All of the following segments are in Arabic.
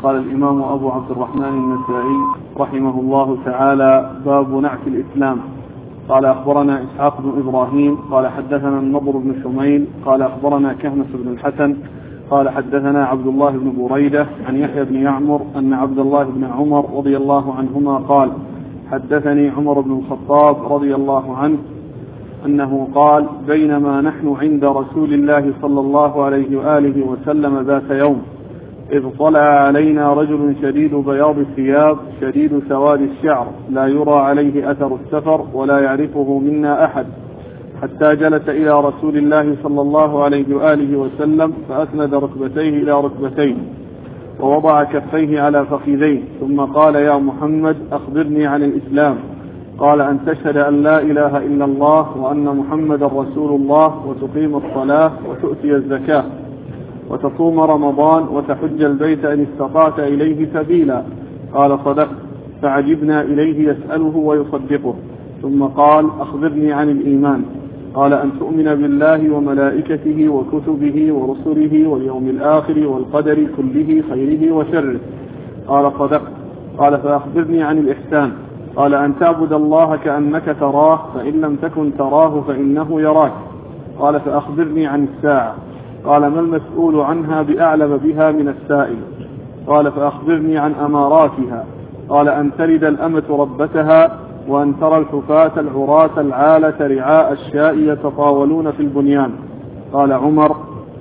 قال الإمام أبو عبد الرحمن النسائي رحمه الله تعالى: باب نعت الإسلام. قال أخبرنا إسحاق بن إبراهيم قال حدثنا النضر بن شميل قال أخبرنا كهمس بن الحسن قال حدثنا عبد الله بن بريدة عن يحيى بن يعمر أن عبد الله بن عمر رضي الله عنهما قال: حدثني عمر بن الخطاب رضي الله عنه أنه قال: بينما نحن عند رسول الله صلى الله عليه وآله وسلم ذات يوم إذ طلع علينا رجل شديد بياض الثياب شديد سواد الشعر لا يرى عليه أثر السفر ولا يعرفه منا أحد، حتى جلس إلى رسول الله صلى الله عليه وآله وسلم فأسند ركبتيه إلى ركبتيه ووضع كفيه على فخذيه ثم قال: يا محمد أخبرني عن الإسلام. قال: أن تشهد أن لا إله إلا الله وأن محمد رسول الله وتقيم الصلاة وتؤتي الزكاة وتصوم رمضان وتحج البيت إن استطعت إليه سبيلا. قال: صدقت. فعجبنا إليه يسأله ويصدقه. ثم قال: أخبرني عن الإيمان. قال: أن تؤمن بالله وملائكته وكتبه ورسله واليوم الآخر والقدر كله خيره وشره. قال: صدقت. قال: فأخبرني عن الإحسان. قال: أن تعبد الله كأنك تراه فإن لم تكن تراه فإنه يراك. قال: فأخبرني عن الساعة. قال: ما المسؤول عنها بأعلم بها من السائل. قال: فأخبرني عن أماراتها. قال: أن تلد الأمة ربتها وأن ترى الحفاة العراة العالة رعاء الشاء يتطاولون في البنيان. قال عمر: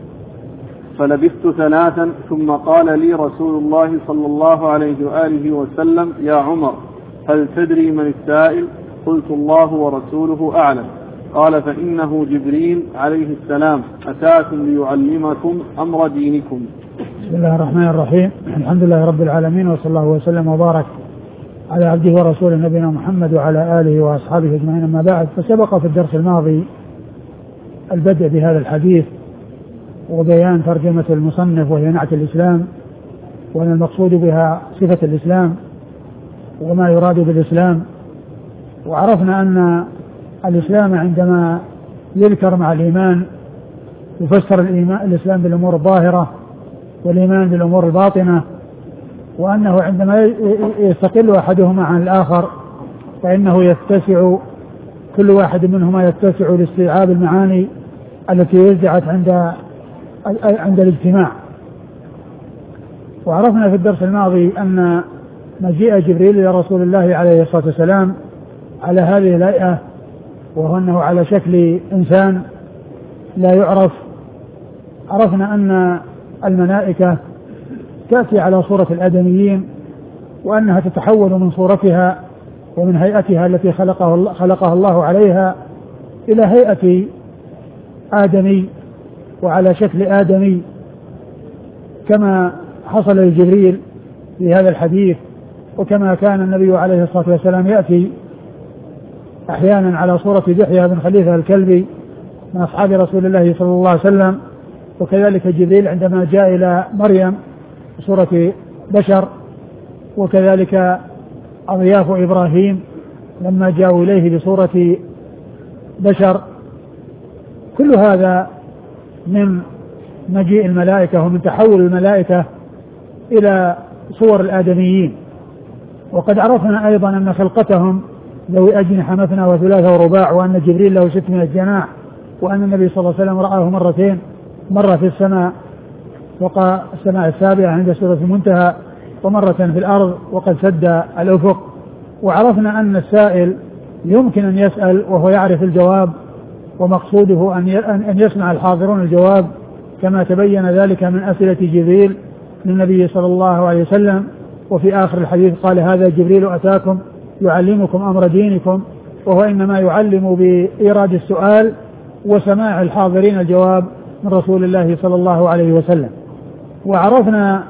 فلبثت 3 ثم قال لي رسول الله صلى الله عليه وآله وسلم: يا عمر هل تدري من السائل؟ قلت: الله ورسوله أعلم. قال: فإنه جبريل عليه السلام أتاكم ليعلمكم أمر دينكم. بسم الله الرحمن الرحيم. الحمد لله رب العالمين، وصلى الله وسلم وبارك على عبده ورسوله نبينا محمد وعلى آله وأصحابه أجمعين. أما بعد، فسبق في الدرس الماضي البدء بهذا الحديث وبيان ترجمة المصنف وهي نعت الإسلام، وأن المقصود بها صفة الإسلام وما يراد بالإسلام. وعرفنا أن الإسلام عندما يذكر مع الإيمان يفسر الإسلام بالأمور الظاهرة والإيمان بالأمور الباطنة، وأنه عندما يستقل أحدهما عن الآخر فإنه يتسع كل واحد منهما يتسع لاستيعاب المعاني التي وزعت عند الاجتماع. وعرفنا في الدرس الماضي أن مجيء جبريل إلى رسول الله عليه الصلاة والسلام على هذه الهيئة، وهو أنه على شكل إنسان لا يعرف. عرفنا أن الملائكة تأتي على صورة الآدميين، وأنها تتحول من صورتها ومن هيئتها التي خلقها الله عليها إلى هيئة آدمي وعلى شكل آدمي، كما حصل لجبريل في هذا الحديث، وكما كان النبي عليه الصلاة والسلام يأتي أحيانا على صورة دحية بن خليفة الكلبي من أصحاب رسول الله صلى الله عليه وسلم، وكذلك جبريل عندما جاء إلى مريم بصورة بشر، وكذلك أضياف إبراهيم لما جاءوا إليه بصورة بشر. كل هذا من مجيء الملائكة ومن تحول الملائكة إلى صور الآدميين. وقد عرفنا أيضا أن خلقتهم ذوي أجنحة مثنى وثلاثة ورباع، وأن جبريل له 600 جناح، وأن النبي صلى الله عليه وسلم رآه مرتين، مرة في السماء وقع السماء السابعة عند سورة المنتهى، ومرة في الأرض وقد سد الأفق. وعرفنا أن السائل يمكن أن يسأل وهو يعرف الجواب، ومقصوده أن يسمع الحاضرون الجواب، كما تبين ذلك من أسئلة جبريل للنبي صلى الله عليه وسلم. وفي آخر الحديث قال: هذا جبريل أتاكم يعلمكم أمر دينكم، وهو إنما يعلم بإيراد السؤال وسماع الحاضرين الجواب من رسول الله صلى الله عليه وسلم. وعرفنا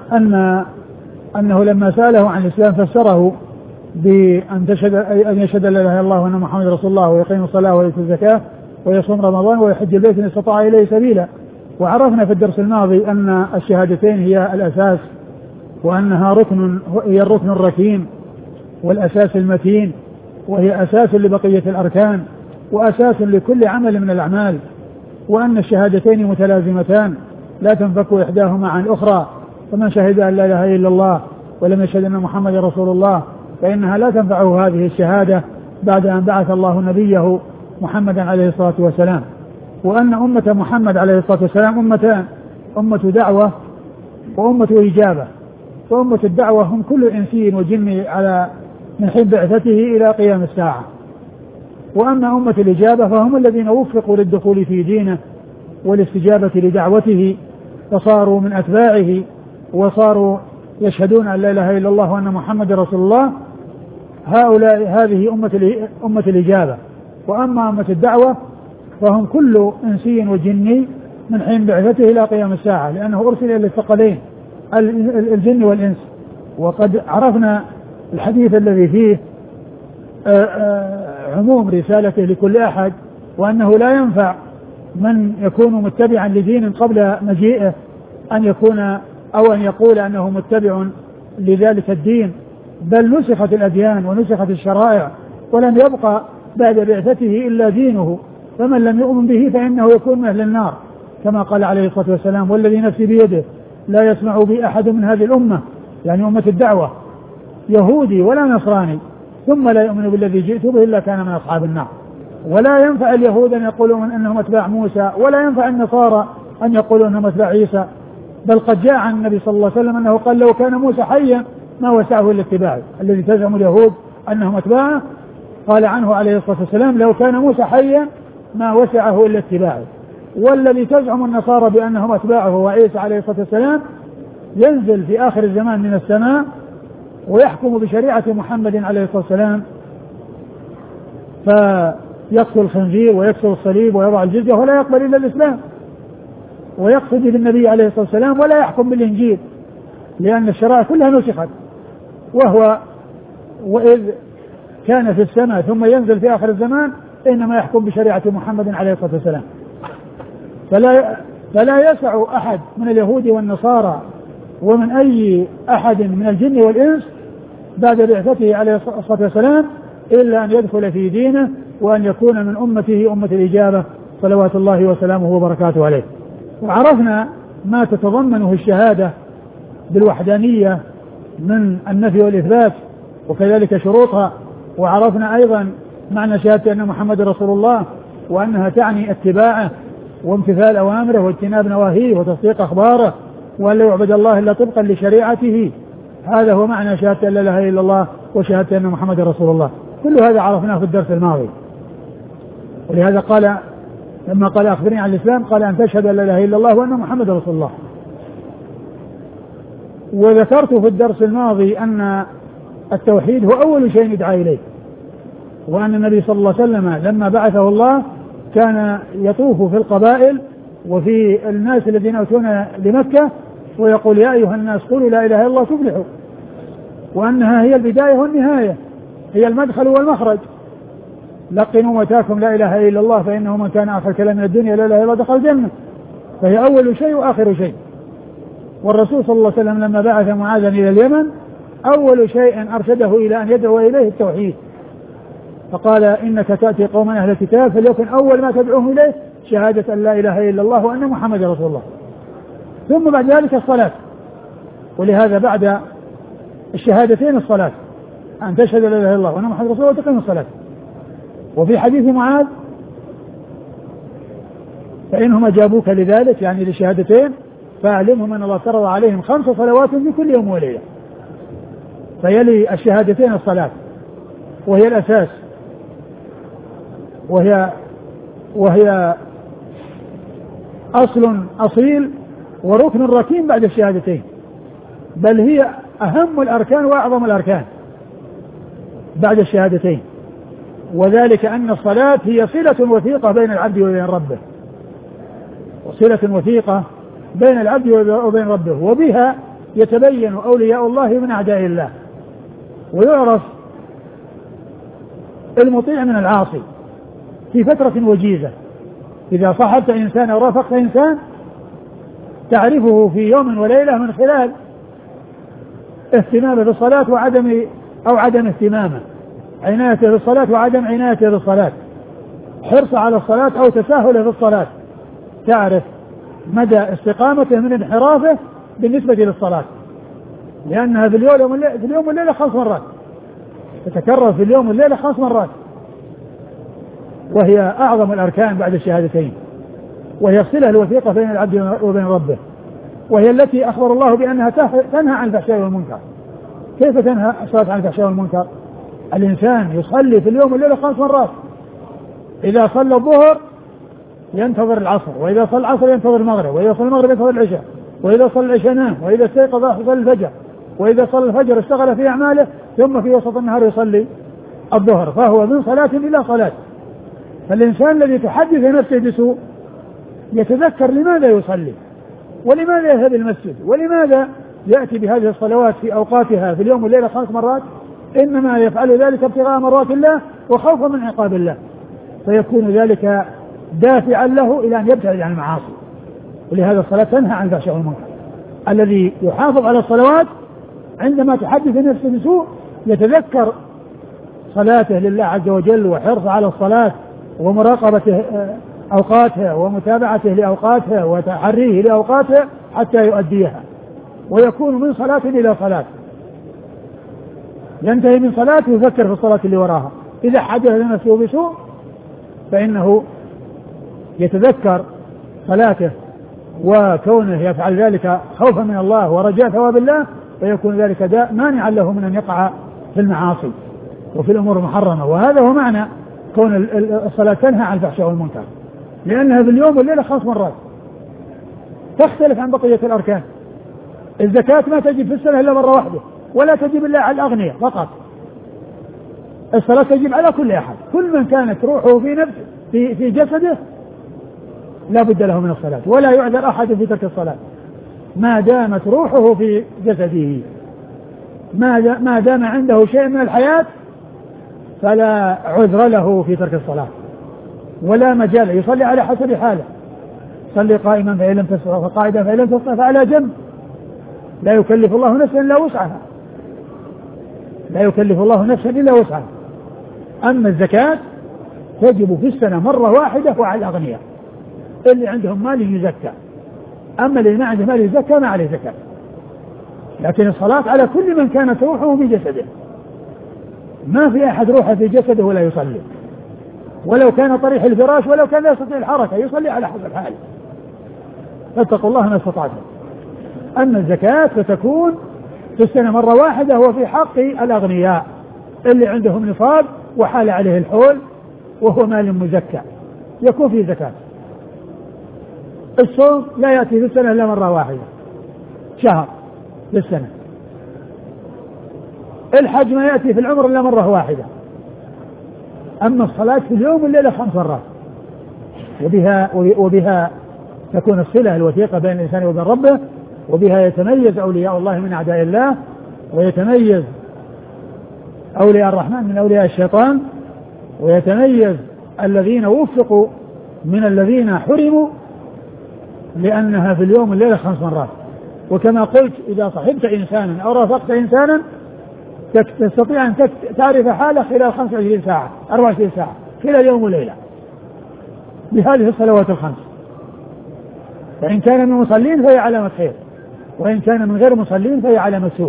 أنه لما سأله عن الإسلام فسره بأن يشهد لا إله إلا الله وأن محمد رسول الله ويقيم الصلاة ويؤتي الزكاة ويصوم رمضان ويحج البيت إن استطاع إليه سبيلا. وعرفنا في الدرس الماضي أن الشهادتين هي الأساس، وأنها هي الركن الركين والأساس المتين، وهي أساس لبقية الأركان وأساس لكل عمل من الأعمال، وأن الشهادتين متلازمتان لا تنفك إحداهما عن الأخرى، فمن شهد أن لا إله إلا الله ولم يشهد أن محمد رسول الله فإنها لا تنفعه هذه الشهادة بعد أن بعث الله نبيه محمدا عليه الصلاة والسلام. وأن أمة محمد عليه الصلاة والسلام أمتان: أمة دعوة وأمة إجابة. وأمة الدعوة هم كل إنسي وجن على من حين بعثته إلى قيام الساعة. وأما أمة الإجابة فهم الذين وفقوا للدخول في دينه والاستجابة لدعوته فصاروا من أتباعه وصاروا يشهدون أن لا إله إلا الله وأن محمد رسول الله. هؤلاء هذه أمة الإجابة. وأما أمة الدعوة فهم كل إنسي وجني من حين بعثته إلى قيام الساعة، لأنه أرسل إلى الثقلين الجن والإنس. وقد عرفنا الحديث الذي فيه عموم رسالته لكل أحد، وأنه لا ينفع من يكون متبعا لدين قبل مجيئه أن يكون أو أن يقول أنه متبع لذلك الدين، بل نسخت الأديان ونسخت الشرائع ولم يبقى بعد بعثته إلا دينه، فمن لم يؤمن به فإنه يكون من أهل النار، كما قال عليه الصلاة والسلام: والذي نفسي بيده لا يسمع بي أحد من هذه الأمة، يعني أمة الدعوة، يهودي ولا نصراني ثم لا يؤمن بالذي جئت به إلا كان من أصحاب النار. ولا ينفع اليهود أن يقولوا أنهم أتباع موسى، ولا ينفع النصارى أن يقولوا أنهم أتباع عيسى، بل قد جاء عن النبي صلى الله عليه وسلم أنه قال: لو كان موسى حيا ما وسعه إلا اتباعه. الذي تزعم اليهود أنهم أتباعه قال عنه عليه الصلاة والسلام: لو كان موسى حيا ما وسعه إلا اتباعه. والذي تزعم النصارى بأنهم أتباعه وعيسى عليه الصلاة والسلام ينزل في آخر الزمان من السماء ويحكم بشريعة محمد عليه الصلاة والسلام، فيقتل الخنزير ويكسر الصليب ويضع الجزية ولا يقبل إلا الإسلام، ويقصد بالنبي عليه الصلاة والسلام ولا يحكم بالإنجيل، لأن الشرائع كلها نسخت. وإذ كان في السماء ثم ينزل في آخر الزمان إنما يحكم بشريعة محمد عليه الصلاة والسلام. فلا يسع أحد من اليهود والنصارى ومن أي أحد من الجن والإنس بعد بعثته عليه الصلاة والسلام إلا أن يدخل في دينه وأن يكون من أمته أمة الإجابة صلوات الله وسلامه وبركاته عليه. وعرفنا ما تتضمنه الشهادة بالوحدانية من النفي والإثبات وكذلك شروطها، وعرفنا أيضا معنى شهادة أن محمد رسول الله وأنها تعني اتباعه وامتثال أوامره واجتناب نواهيه وتصديق أخباره وأن لا يعبد الله إلا طبقا لشريعته. هذا هو معنى شهادة أن لا إله إلا الله وشهادة أن محمد رسول الله. كل هذا عرفناه في الدرس الماضي. ولهذا قال لما قال: أخبرني عن الإسلام، قال: أن تشهد أن لا إله إلا الله وأن محمد رسول الله. وذكرت في الدرس الماضي أن التوحيد هو أول شيء يدعى إليه، وأن النبي صلى الله عليه وسلم لما بعثه الله كان يطوف في القبائل وفي الناس الذين أتون لمكة ويقول: يا أيها الناس قولوا لا إله إلا الله تفلحوا، وأنها هي البداية والنهاية، هي المدخل والمخرج. لقنوا متاكم لا إله إلا الله فإنه من كان آخر كلام من الدنيا لا إله إلا الله دخل الجنة، فهي أول شيء وآخر شيء. والرسول صلى الله عليه وسلم لما بعث معاذا إلى اليمن أول شيء أرشده إلى أن يدعو إليه التوحيد، فقال: إنك تأتي قوما أهل الكتاب فليكن أول ما تدعوهم إليه شهادة أن لا إله إلا الله وأن محمد رسول الله، ثم بعد ذلك الصلاة. ولهذا بعد الشهادتين الصلاة، أن تشهد لا إله إلا الله وأن محمد رسول الله وتقيم الصلاة. وفي حديث معاذ: فإنهم أجابوك لذلك، يعني للشهادتين، فأعلمهم أن الله فرض عليهم 5 صلوات في كل يوم وليلة. فيلي الشهادتين الصلاة، وهي الأساس، وهي أصل أصيل وركن ركين بعد الشهادتين، بل هي أهم الأركان وأعظم الأركان بعد الشهادتين. وذلك أن الصلاة هي صلة وثيقة بين العبد وبين ربه، وصلة وثيقة بين العبد وبين ربه، وبها يتبين أولياء الله من أعداء الله، ويعرف المطيع من العاصي في فترة وجيزة. إذا صاحبت إنسان أو رافقت إنسان تعرفه في يوم وليلة من خلال اهتمامه بالصلاة وعدم اهتمامه، عنايته بالصلاة وعدم عنايته بالصلاة، حرص على الصلاة أو تساهله في الصلاة، تعرف مدى استقامته من انحرافه بالنسبة للصلاة. لأنها في اليوم والليلة 5 مرات، تتكرر في اليوم والليلة 5 مرات، وهي أعظم الأركان بعد الشهادتين، وهي الصلة الوثيقة بين العبد وبين ربه، وهي التي أخبر الله بأنها تنهى عن الفحشاء والمنكر. كيف تنهى الصلاة عن الفحشاء والمنكر؟ الإنسان يصلي في اليوم والليلة 5 مرات، إذا صلى الظهر ينتظر العصر، وإذا صلى العصر ينتظر المغرب، وإذا صلى المغرب ينتظر العشاء، وإذا صلى العشاء نام، وإذا استيقظ يصلي الفجر، وإذا صلى الفجر اشتغل في أعماله، ثم في وسط النهار يصلي الظهر، فهو من صلاة إلى صلاة. فالإنسان الذي تحدث نفسه بسوء يتذكر لماذا يصلي، ولماذا يذهب المسجد، ولماذا يأتي بهذه الصلوات في أوقاتها في اليوم والليلة 5 مرات، إنما يفعل ذلك ابتغاء مرضات الله وخوفا من عقاب الله، فيكون ذلك دافعا له إلى أن يبتعد عن المعاصي. ولهذا الصلاة تنهى عن الفحشاء والمنكر. الذي يحافظ على الصلوات عندما تحدث نفسه بسوء يتذكر صلاته لله عز وجل، وحرصه على الصلاة، ومراقبة أوقاتها، ومتابعته لأوقاتها، وتحريه لأوقاتها حتى يؤديها، ويكون من صلاة إلى صلاة، ينتهي من صلاة يفكر في الصلاة اللي وراها. إذا حدث نفسه بسوء فإنه يتذكر صلاته، وكونه يفعل ذلك خوفا من الله ورجاء ثواب الله، فيكون ذلك مانعا له من أن يقع في المعاصي وفي الأمور المحرمة. وهذا هو معنى كون الصلاة تنهى عن الفحشاء والمنكر، لأنها باليوم والليلة 5 مرات، تختلف عن بقية الأركان. الزكاة ما تجب في السنة إلا مرة واحدة، ولا تجب إلا على الأغنياء فقط. الصلاة تجب على كل أحد، كل من كانت روحه في نفسه في جسده لا بد له من الصلاة، ولا يعذر أحد في ترك الصلاة ما دامت روحه في جسده، ما دام عنده شيء من الحياة فلا عذر له في ترك الصلاة ولا مجال. يصلي على حسب حاله، صلي قائما فإن لم تستطع، فقاعدا فإن لم تستطع فعلى جنب، لا يكلف الله نفسا إلا وسعها، لا يكلف الله نفسا إلا وسعها. أما الزكاة تجب في السنة مرة واحدة وعلى الأغنياء اللي عندهم مال يزكى، أما اللي ما عنده مال يزكى ما عليه زكاة. لكن الصلاة على كل من كانت روحه في جسده، ما في أحد روحه في جسده ولا يصلي، ولو كان طريح الفراش، ولو كان لا يستطيع الحركة يصلي على حسب حاله. فاتقوا الله ما استطعتم. أما الزكاة فتكون في السنة مرة واحدة، هو في حق الأغنياء اللي عندهم نصاب وحال عليه الحول وهو مال مزكى يكون فيه زكاة. الصوم لا يأتي في السنة إلا مرة واحدة، شهر في السنة. الحج ما يأتي في العمر إلا مرة واحدة. أما الصلاة في اليوم والليلة 5 مرات، وبها تكون الصلة الوثيقة بين الإنسان وبين ربه، وبها يتميز أولياء الله من أعداء الله، ويتميز أولياء الرحمن من أولياء الشيطان، ويتميز الذين وفقوا من الذين حرموا، لأنها في اليوم والليلة 5 مرات. وكما قلت إذا صحبت إنسانا أو رافقت إنسانا تستطيع أن تعرف حاله خلال 25 ساعة 24 ساعة خلال يوم وليلة بهذه الصلوات ال5. فإن كان من مصلين فهي علامة خير، وإن كان من غير مصلين فهي علامة سوء.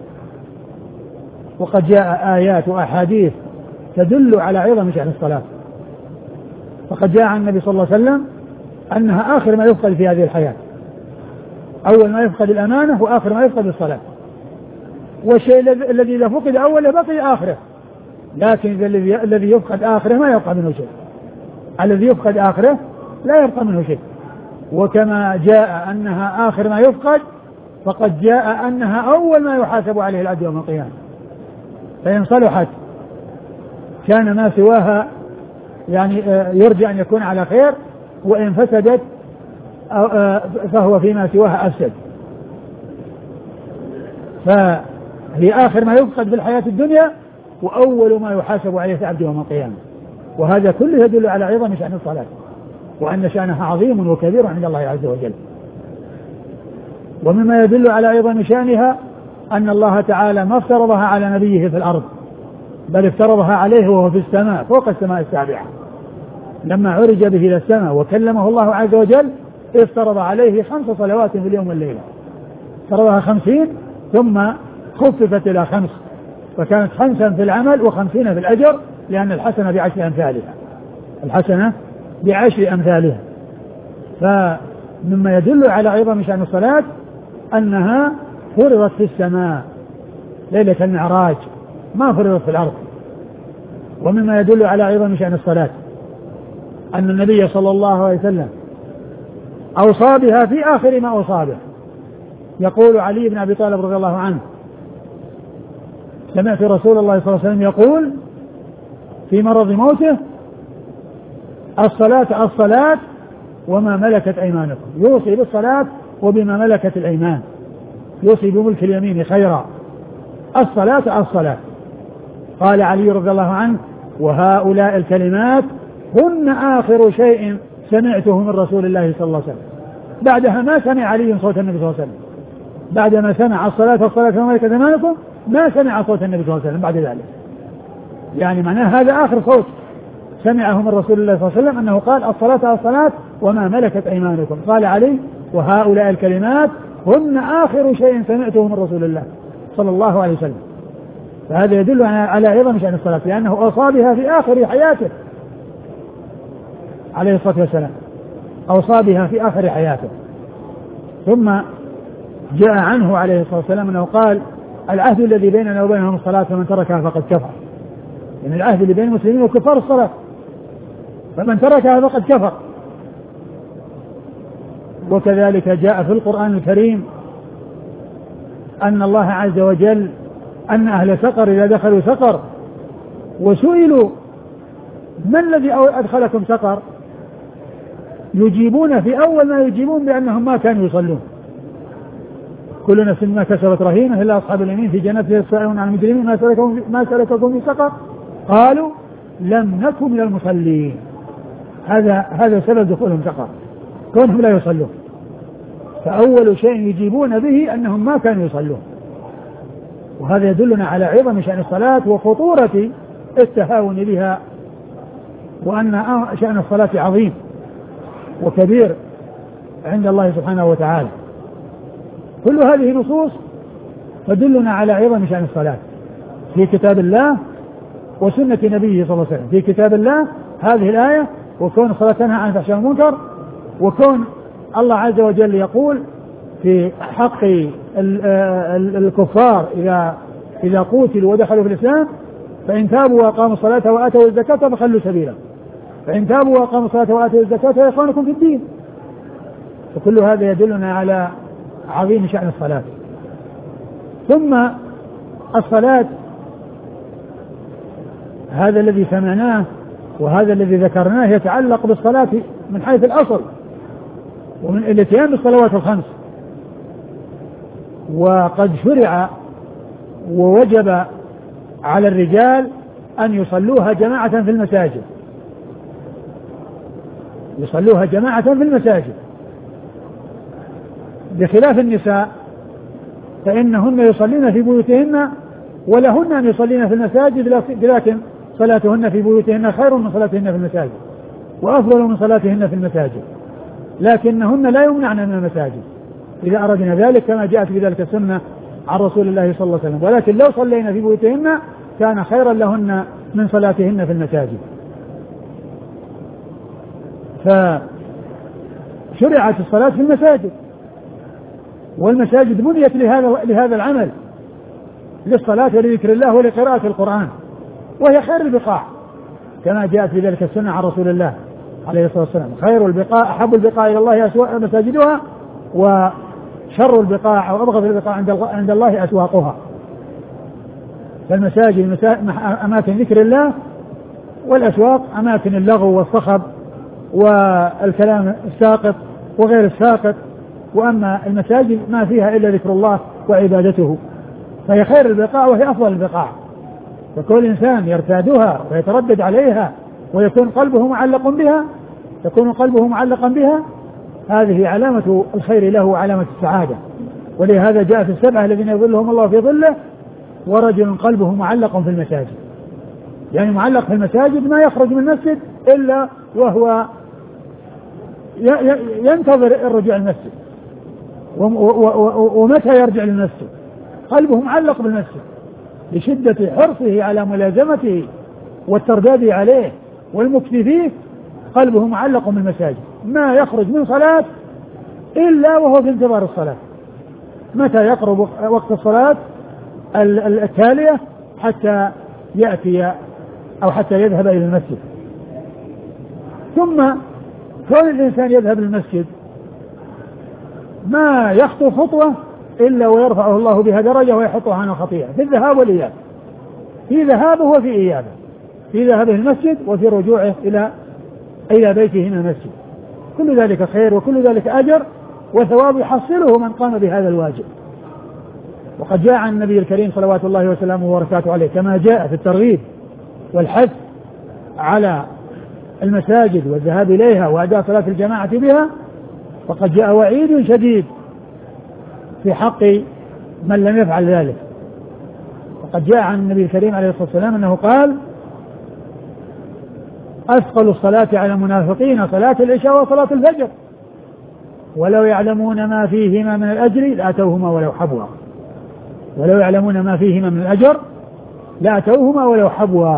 وقد جاء آيات وأحاديث تدل على عظم شأن الصلاة. فقد جاء عن النبي صلى الله عليه وسلم أنها آخر ما يفقد في هذه الحياة، أول ما يفقد الأمانة وآخر ما يفقد الصلاة. والشيء الذي إذا فقد أوله بقي آخره، لكن الذي يفقد آخره ما يبقى منه شيء، الذي يفقد آخره لا يبقى منه شيء. وكما جاء أنها آخر ما يفقد، فقد جاء أنها أول ما يحاسب عليه العبد يوم القيامة. فإن صلحت كان ما سواها يعني يرجى أن يكون على خير، وإن فسدت فهو فيما سواها أفسد. فهي آخر ما يفقد في الحياة الدنيا، وأول ما يحاسب عليه العبد يوم القيامة. وهذا كله يدل على عظم شأن الصلاة، وأن شأنها عظيم وكبير عند الله عز وجل. ومما يدل على عظم شأنها أن الله تعالى ما افترضها على نبيه في الأرض، بل افترضها عليه وهو في السماء فوق السماء السابعة. لما عرج به إلى السماء وكلمه الله عز وجل افترض عليه 5 صلوات في اليوم والليلة، افترضها 50 ثم خففت إلى 5، فكانت 5 في العمل و50 في الأجر، لأن الحسنة ب10 أمثالها، الحسنة ب10 أمثالها. فمما يدل على عظم شأن الصلاة أنها فرضت في السماء ليلة المعراج، ما فرضت في الأرض. ومما يدل على عظم شأن الصلاة أن النبي صلى الله عليه وسلم أوصى بها في آخر ما أوصى به. يقول علي بن أبي طالب رضي الله عنه: سمعت رسول الله صلى الله عليه وسلم يقول في مرض موته: الصلاة الصلاة وما ملكت أيمانكم. يوصي بالصلاة وبما ملكت الأيمان، يوصي بملك اليمين خيرا. الصلاة الصلاة. قال علي رضي الله عنه: وهؤلاء الكلمات هن آخر شيء سمعته من رسول الله صلى الله عليه وسلم. بعدها ما سمع علي صوت النبي صلى الله عليه وسلم، بعدما سمع الصلاة والصلاة وما ملكت أيمانكم ما سمع صوت النبي صلى الله عليه وسلم بعد ذلك. يعني معناه هذا آخر صوت سمعه من رسول الله صلى الله عليه وسلم، أنه قال: الصلاة الصلاة وما ملكت أيمانكم. قال علي: وهؤلاء الكلمات هن آخر شيء سمعته من رسول الله صلى الله عليه وسلم. فهذا يدل على عظم شأن الصلاة، لأنه أوصى بها في آخر حياته عليه الصلاة والسلام، أوصى بها في آخر حياته. ثم جاء عنه عليه الصلاة والسلام أنه قال: العهد الذي بيننا وبينهم الصلاة، فمن تركها فقد كفر. يعني العهد اللي بين المسلمين وكفار الصلاة، فمن تركها فقد كفر. وكذلك جاء في القرآن الكريم أن الله عز وجل أن أهل سقر إذا دخلوا سقر وسئلوا: ما الذي أدخلكم سقر؟ يجيبون في أول ما يجيبون بأنهم ما كانوا يصلون. كل نفس ما كسبت رهينة إلا أصحاب اليمين في جنات يسعون عن المجرمين ما سلككم في سقر؟ قالوا: لم نكن من المصلين. هذا سبب دخولهم سقر، كونهم لا يصلون. فأول شيء يجيبون به أنهم ما كانوا يصلون. وهذا يدلنا على عظم شأن الصلاة وخطورة التهاون بها، وأن شأن الصلاة عظيم وكبير عند الله سبحانه وتعالى. كل هذه نصوص تدلنا على عظم شأن الصلاة في كتاب الله وسنة نبيه صلى الله عليه وسلم. في كتاب الله هذه الآية، وكون الصلاة تنهى عن الفحشاء والمنكر، وكون الله عز وجل يقول في حق الكفار إذا قوتلوا ودخلوا في الإسلام: فإن تابوا وأقاموا الصلاة وآتوا الزكاة فخلوا سبيلا. فإن تابوا وأقاموا الصلاة وآتوا الزكاة فإخوانكم في الدين. وكل هذا يدلنا على عظيم شأن الصلاة. ثم الصلاة، هذا الذي سمعناه وهذا الذي ذكرناه يتعلق بالصلاة من حيث الأصل ومن الاتيان بالصلوات الخمس. وقد شرع ووجب على الرجال أن يصلوها جماعة في المساجد، يصلوها جماعة في المساجد، بخلاف النساء فإنهن يصلين في بيوتهن ولهن أن يصلين في المساجد، لكن صلاتهن في بيوتهن خير من صلاتهن في المساجد وأفضل من صلاتهن في المساجد، لكنهن لا يمنعن من المساجد إذا أردنا ذلك، كما جاءت بذلك السنة عن رسول الله صلى الله عليه وسلم. ولكن لو صلينا في بيوتهن كان خيرا لهن من صلاتهن في المساجد. فشرعت الصلاة في المساجد، والمساجد بنيت لهذا العمل، للصلاة ولذكر الله ولقراءة القرآن، وهي خير البقاع كما جاءت في ذلك السنة عن رسول الله عليه الصلاة والسلام: خير البقاع أحب البقاع إلى الله مساجدها، وشر البقاع أو أبغض البقاع عند الله أسواقها. فالمساجد أماكن ذكر الله، والأسواق أماكن اللغو والصخب والكلام الساقط وغير الساقط. وأما المساجد ما فيها إلا ذكر الله وعبادته، فهي خير البقاع وهي أفضل البقاع. فكل إنسان يرتادها ويتردد عليها ويكون قلبه معلقا بها، هذه علامة الخير له وعلامة السعادة. ولهذا جاء في السبعة الذين يظلهم الله في ظله: ورجل قلبه معلق في المساجد. يعني معلق في المساجد، ما يخرج من المسجد إلا وهو ينتظر الرجوع المسجد، ومتى يرجع للمسجد. قلبه معلق بالمسجد لشدة حرصه على ملازمته والترداد عليه والمكث فيه، قلبه معلق بالمساجد، ما يخرج من صلاة إلا وهو في انتظار الصلاة، متى يقرب وقت الصلاة التالية حتى يأتي أو حتى يذهب إلى المسجد. ثم كون الإنسان يذهب للمسجد ما يخطو خطوة إلا ويرفعه الله بها درجة ويحطه عنه خطيئة في الذهاب والإياب، في ذهابه وفي إيابه، في ذهابه المسجد وفي رجوعه إلى بيته من المسجد. كل ذلك خير وكل ذلك أجر وثواب يحصله من قام بهذا الواجب. وقد جاء عن النبي الكريم صلوات الله وسلامه وبركاته عليه كما جاء في الترغيب والحث على المساجد والذهاب إليها وأداء صلاة الجماعة بها، فقد جاء وعيد شديد في حق من لم يفعل ذلك. وقد جاء عن النبي الكريم عليه الصلاة والسلام أنه قال: أثقل الصلاة على المنافقين صلاة العشاء وصلاة الفجر ولو يعلمون ما فيهما من الأجر لأتوهما ولو حبوا. ولو يعلمون ما فيهما من الأجر لأتوهما ولو حبوا.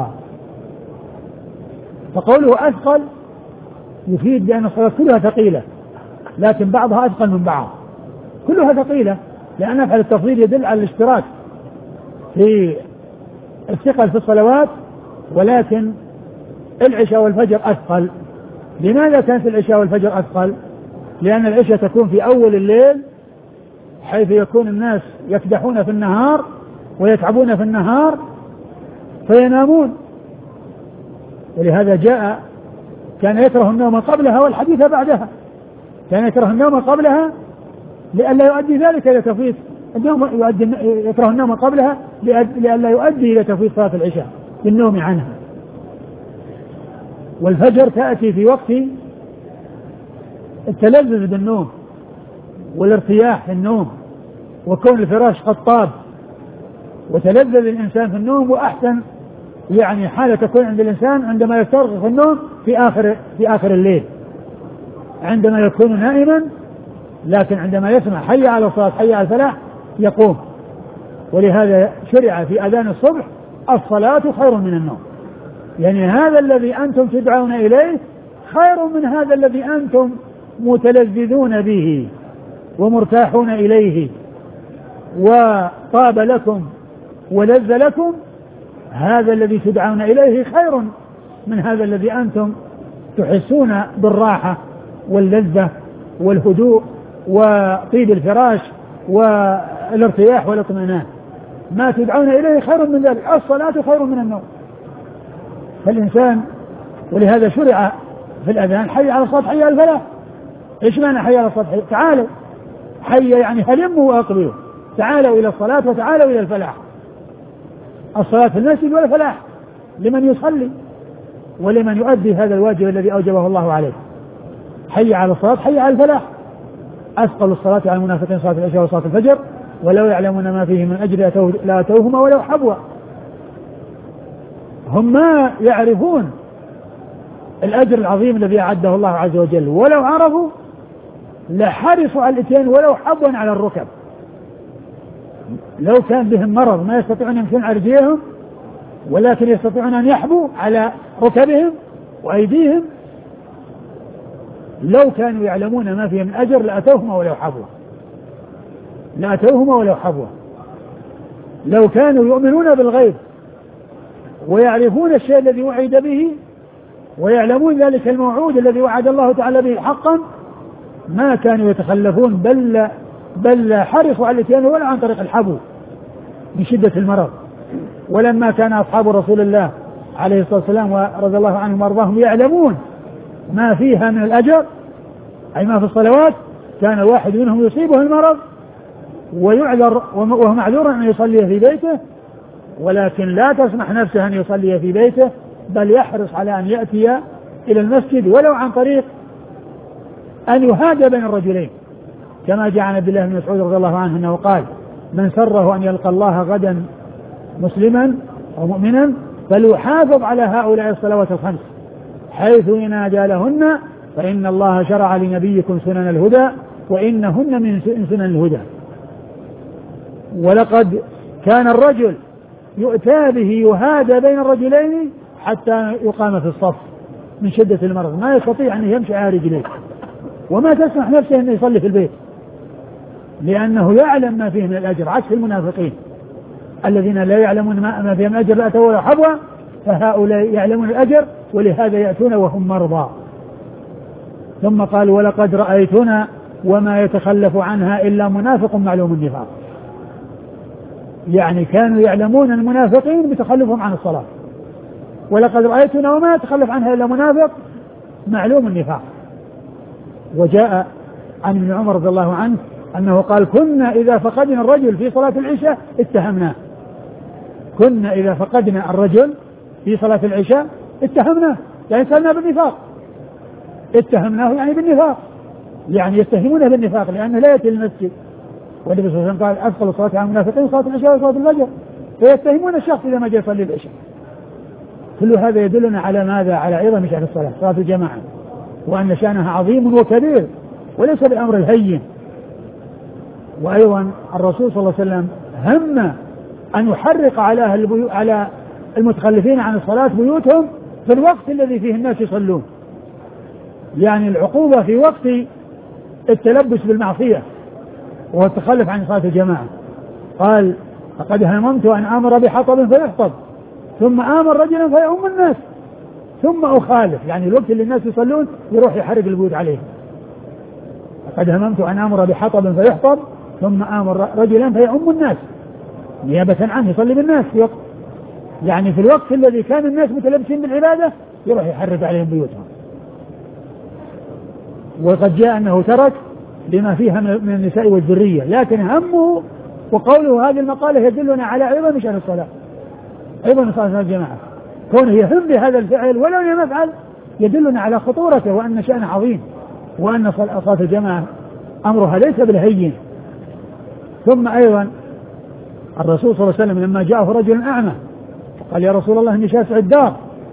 فقوله أثقل يفيد بأن الصلاة كلها ثقيلة، لكن بعضها أثقل من بعض، كلها ثقيلة، لأن أفعل التفضيل يدل على الاشتراك في الثقل في الصلوات، ولكن العشاء والفجر أثقل. لماذا كانت العشاء والفجر أثقل؟ لأن العشاء تكون في أول الليل حيث يكون الناس يكدحون في النهار ويتعبون في النهار فينامون، ولهذا جاء كان يكره النوم قبلها والحديث بعدها، كان يكره النوم قبلها لئلا يؤدي ذلك إلى تفويت النوم، يكره النوم قبلها لئلا يؤدي إلى تفويت صلاة العشاء بالنوم عنها. والفجر تأتي في وقت التلذذ بالنوم والارتياح في النوم وكون الفراش قد طاب وتلذذ الإنسان في النوم. وأحسن يعني حالة تكون عند الإنسان عندما يسترخي في النوم في آخر الليل، عندما يكون نائما، لكن عندما يسمع حي على الصلاة حي على الفلاح يقوم. ولهذا شرع في أذان الصبح الصلاة خير من النوم، يعني هذا الذي أنتم تدعون إليه خير من هذا الذي أنتم متلذذون به ومرتاحون إليه وطاب لكم ولذ لكم. هذا الذي تدعون إليه خير من هذا الذي أنتم تحسون بالراحة واللذة والهدوء وطيب الفراش والارتياح والاطمئنان. ما تدعون إليه خير من ذلك، الصلاة خير من النوم. فالإنسان ولهذا شرع في الأذان حي على الصلاة حي على الفلاح. إيش معنى حي على الصلاة؟ تعالوا، حي يعني هلموا وأقبلوا، تعالوا إلى الصلاة وتعالوا إلى الفلاح. الصلاة في المسجد والفلاح لمن يصلي ولمن يؤدي هذا الواجب الذي أوجبه الله عليه. حي على الصلاة حي على الفلاح. أثقل الصلاة على المنافقين صلاة العشاء وصلاة الفجر ولو يعلمون ما فيه من أجر لأتوهما ولو حبوا. هم ما يعرفون الأجر العظيم الذي أعده الله عز وجل، ولو عرفوا لحرصوا على الاتيان ولو حبوا على الركب. لو كان بهم مرض ما يستطيعون يمشون على رجليهم ولكن يستطيعون أن يحبوا على ركبهم وأيديهم، لو كانوا يعلمون ما فيه من أجر لأتوهما ولو حبوا، لأتوهما ولو حبوا. لو كانوا يؤمنون بالغيب ويعرفون الشيء الذي وعد به ويعلمون ذلك الموعود الذي وعد الله تعالى به حقا ما كانوا يتخلفون، بل حرصوا على الاتيان ولا عن طريق الحبو من شدة المرض. ولما كان أصحاب رسول الله عليه الصلاة والسلام ورضي الله عنهم وارضاهم يعلمون ما فيها من الأجر أي ما في الصلوات، كان واحد منهم يصيبه المرض ويعذر وهو معذور أن يصلي في بيته، ولكن لا تسمح نفسه أن يصلي في بيته، بل يحرص على أن يأتي إلى المسجد ولو عن طريق أن يهادى بين الرجلين، كما جاء عن عبد الله بن مسعود رضي الله عنه أنه قال: من سره أن يلقى الله غدا مسلما أو مؤمنا فليحافظ على هؤلاء الصلوات الخمس حيث ينادى لهن، فإن الله شرع لنبيكم سنن الهدى وإنهن من سنن الهدى. ولقد كان الرجل يؤتى به يهادى بين الرجلين حتى يقام في الصف من شدة المرض، ما يستطيع أن يمشي على رجليه، وما تسمح نفسه أن يصلي في البيت لأنه يعلم ما فيه من الأجر، عكس المنافقين الذين لا يعلمون ما فيه من الأجر لا أتوا ولا حبوا، فهؤلاء يعلمون الأجر ولهذا يأتون وهم مرضى. ثم قال ولقد رأيتنا وما يتخلف عنها إلا منافق معلوم النفاق، يعني كانوا يعلمون المنافقين بتخلفهم عن الصلاة، ولقد رأيتنا وما يتخلف عنها إلا منافق معلوم النفاق. وجاء عن ابن عمر رضي الله عنه أنه قال كنا إذا فقدنا الرجل في صلاة العشاء اتهمناه، كنا إذا فقدنا الرجل في صلاة العشاء اتهمناه، يعني سألنا بالنفاق، اتهمناه يعني بالنفاق، يعني يتهمونه بالنفاق لأنه لا يأتي المسجد، والنبي صلى الله عليه وسلم قال أثقل الصلاة على المنافقين صلاة العشاء وصلاة الفجر، فيتهمون الشخص إذا ما جاء يصلي العشاء. كل هذا يدلنا على ماذا؟ على عظم شأن الصلاة، صلاة الجماعة، وأن شأنها عظيم وكبير وليس بالأمر الهين. وأيضا الرسول صلى الله عليه وسلم هم أن يحرق على المتخلفين عن الصلاة بيوتهم في الوقت الذي فيه الناس يصلون، يعني العقوبة في وقت التلبس بالمعصية والتخلف عن صلاة الجماعة. قال فقد هممت أن آمر بحطب فيحطب ثم آمر رجلا فيؤم الناس ثم أخالف، يعني الوقت اللي الناس يصلون يروح يحرق البيوت عليهم. فقد هممت أن آمر بحطب فيحطب ثم آمر رجلا فيؤم الناس نيابة عنه يصلي بالناس في وقت، يعني في الوقت الذي كان الناس متلبسين بالعبادة يروح يحرق عليهم بيوتهم. وقد جاء أنه ترك لما فيها من النساء والذرية، لكن همه وقوله هذه المقالة يدلنا على عظم شأن الصلاة، عظم صلاة الجماعة، كونه يهم بهذا الفعل ولو لم يفعل يدلنا على خطورته وأن شأنه عظيم، وأن صلاة الجماعة أمرها ليس بالهين. ثم أيضا الرسول صلى الله عليه وسلم لما جاءه رجل أعمى قال يا رسول الله إني شاسع الدار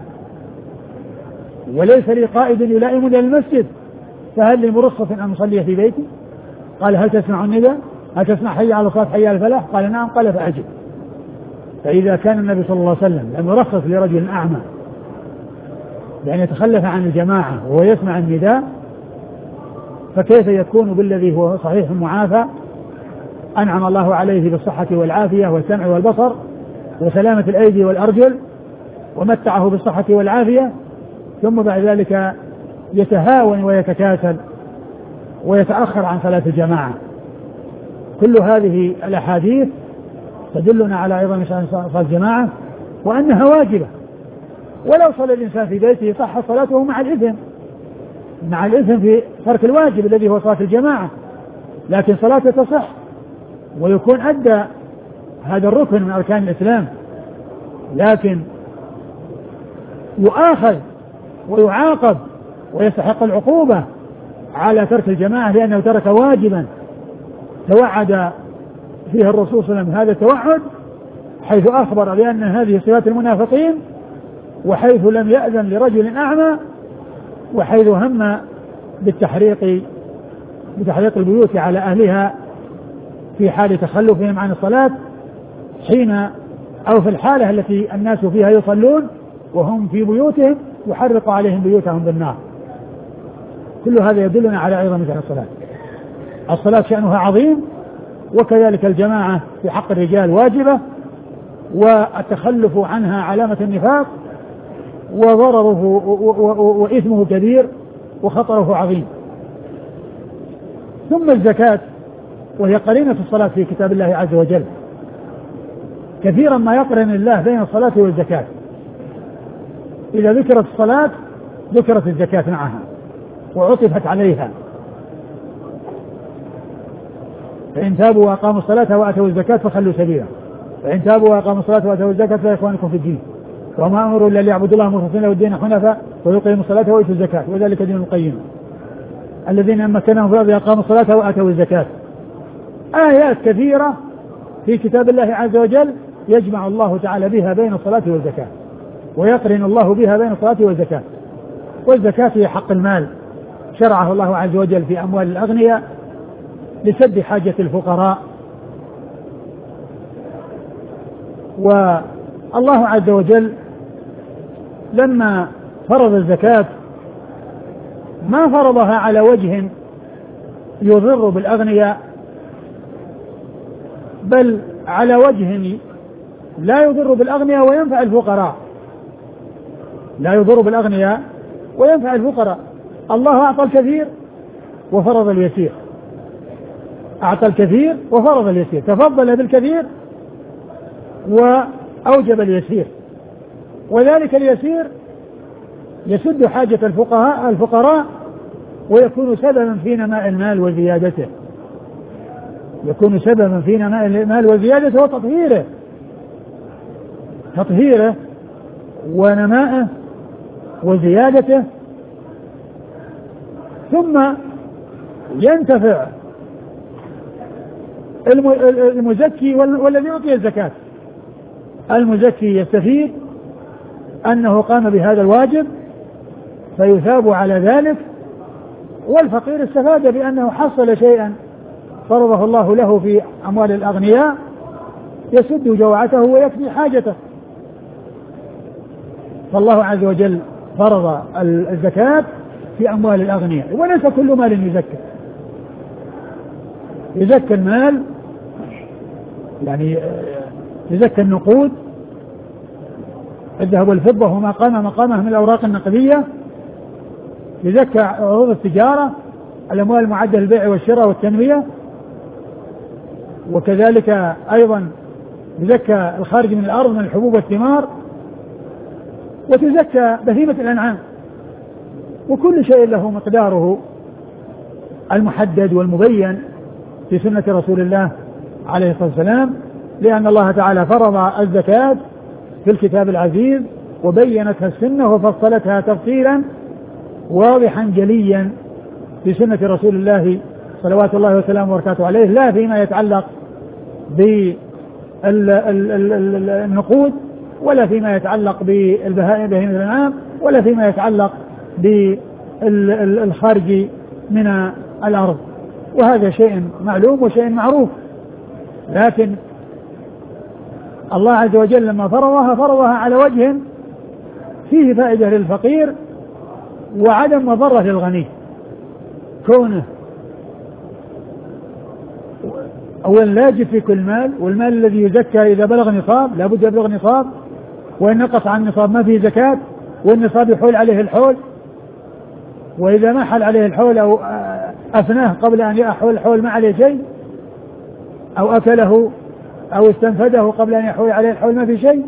وليس لي قائد يلائمني للمسجد فهل لي مرخص أن أصلي في بيتي؟ قال هل تسمع النداء؟ هل تسمع حي على الصلاة حي على الفلاح؟ قال نعم. قال فأجب. فإذا كان النبي صلى الله عليه وسلم لم يرخص لرجل أعمى بأن يتخلف عن الجماعة وهو يسمع النداء، فكيف يكون بالذي هو صحيح معافى أنعم الله عليه بالصحة والعافية والسمع والبصر وسلامة الأيدي والأرجل ومتعه بالصحة والعافية، ثم بعد ذلك يتهاون ويتكاسل ويتأخر عن صلاة الجماعة. كل هذه الأحاديث تدلنا على عظم شأن صلاة الجماعة وأنها واجبة، ولو صلى الإنسان في بيته صح صلاته مع الإثم في ترك الواجب الذي هو صلاة الجماعة، لكن صلاته تصح ويكون أدى هذا الركن من أركان الإسلام، لكن يؤاخذ ويعاقب ويستحق العقوبة على ترك الجماعة لأنه ترك واجبا توعد فيه الرسول صلى الله عليه وسلم هذا التوعد، حيث أخبر بأن هذه صفات المنافقين، وحيث لم يأذن لرجل أعمى، وحيث هم بتحريق البيوت على أهلها في حال تخلفهم عن الصلاة حين أو في الحالة التي الناس فيها يصلون وهم في بيوتهم يحرق عليهم بيوتهم بالنار. كل هذا يدلنا على عظم شأن الصلاة. الصلاة شأنها عظيم، وكذلك الجماعة في حق الرجال واجبة، والتخلف عنها علامة النفاق، وضرره وإثمه كبير وخطره عظيم. ثم الزكاة وهي قرينة الصلاة في كتاب الله عز وجل، كثيرا ما يقرن الله بين الصلاة والزكاة، إذا ذكرت الصلاة ذكرت الزكاة معها وعطفت عليها، فإن تابوا وأقاموا الصلاة وآتوا الزكاة فخلوا سبيلا، فإن تابوا وأقاموا الصلاة وآتوا الزكاة فإخوانكم في الدين، وما أمروا إلا ليعبدوا الله مخلصين له الدين حنفاء ويقيموا الصلاة ويؤتوا الزكاة وذلك دين القيم الذين مكنهم في الأرض أقاموا الصلاة وآتوا الزكاة. آيات كثيرة في كتاب الله عز وجل يجمع الله تعالى بها بين الصلاة والزكاة، ويقرن الله بها بين الصلاة والزكاة. والزكاة هي حق المال شرعه الله عز وجل في أموال الأغنياء لسد حاجة الفقراء والله عز وجل لما فرض الزكاة ما فرضها على وجه يضر بالأغنياء، بل على وجه لا يضر بالأغنياء وينفع الفقراء، لا يضر بالأغنياء وينفع الفقراء. الله أعطى الكثير وفرض اليسير، أعطى الكثير وفرض اليسير، تفضل بالكثير وأوجب اليسير، وذلك اليسير يسد حاجة الفقراء ويكون سببا في نماء المال وزيادته، يكون سببا في نماء المال وزيادته تطهيره ونمائه وزيادته. ثم ينتفع المزكي والذي يعطي الزكاة. المزكي يستفيد أنه قام بهذا الواجب فيثاب على ذلك، والفقير استفاد بأنه حصل شيئا فرضه الله له في أموال الأغنياء يسد جوعته ويكفي حاجته. فالله عز وجل فرض الزكاة في أموال الأغنياء، وليس كل مال يزكى المال، يعني يزكى النقود، الذهب والفضة وما قام مقامه من الأوراق النقدية، يزكى عروض التجارة، الأموال المعدة للبيع والشراء والتنمية، وكذلك أيضا يزكى الخارج من الأرض من الحبوب والثمار، وتزكى بهيمة الأنعام، وكل شيء له مقداره المحدد والمبين في سنة رسول الله عليه الصلاة والسلام، لأن الله تعالى فرض الزكاة في الكتاب العزيز وبينتها السنة وفصلتها تفصيلا واضحا جليا في سنة رسول الله صلوات الله وسلامه وبركاته عليه، لا فيما يتعلق بالنقود ولا فيما يتعلق بالبهائم بهيمة الأنعام ولا فيما يتعلق بالخارج من الأرض، وهذا شيء معلوم وشيء معروف. لكن الله عز وجل لما فرضها على وجه فيه فائدة للفقير وعدم مضرة للغني، كونه أولا لا يجب في كل مال، والمال الذي يزكى إذا بلغ نصاب لا بد يبلغ نصاب، وإن نقص عن النصاب ما فيه زكاة، والنصاب يحول عليه الحول، وإذا ما حل عليه الحول أو أفناه قبل أن يحول الحول ما عليه شيء، أو أكله أو استنفده قبل أن يحول عليه الحول ما في شيء.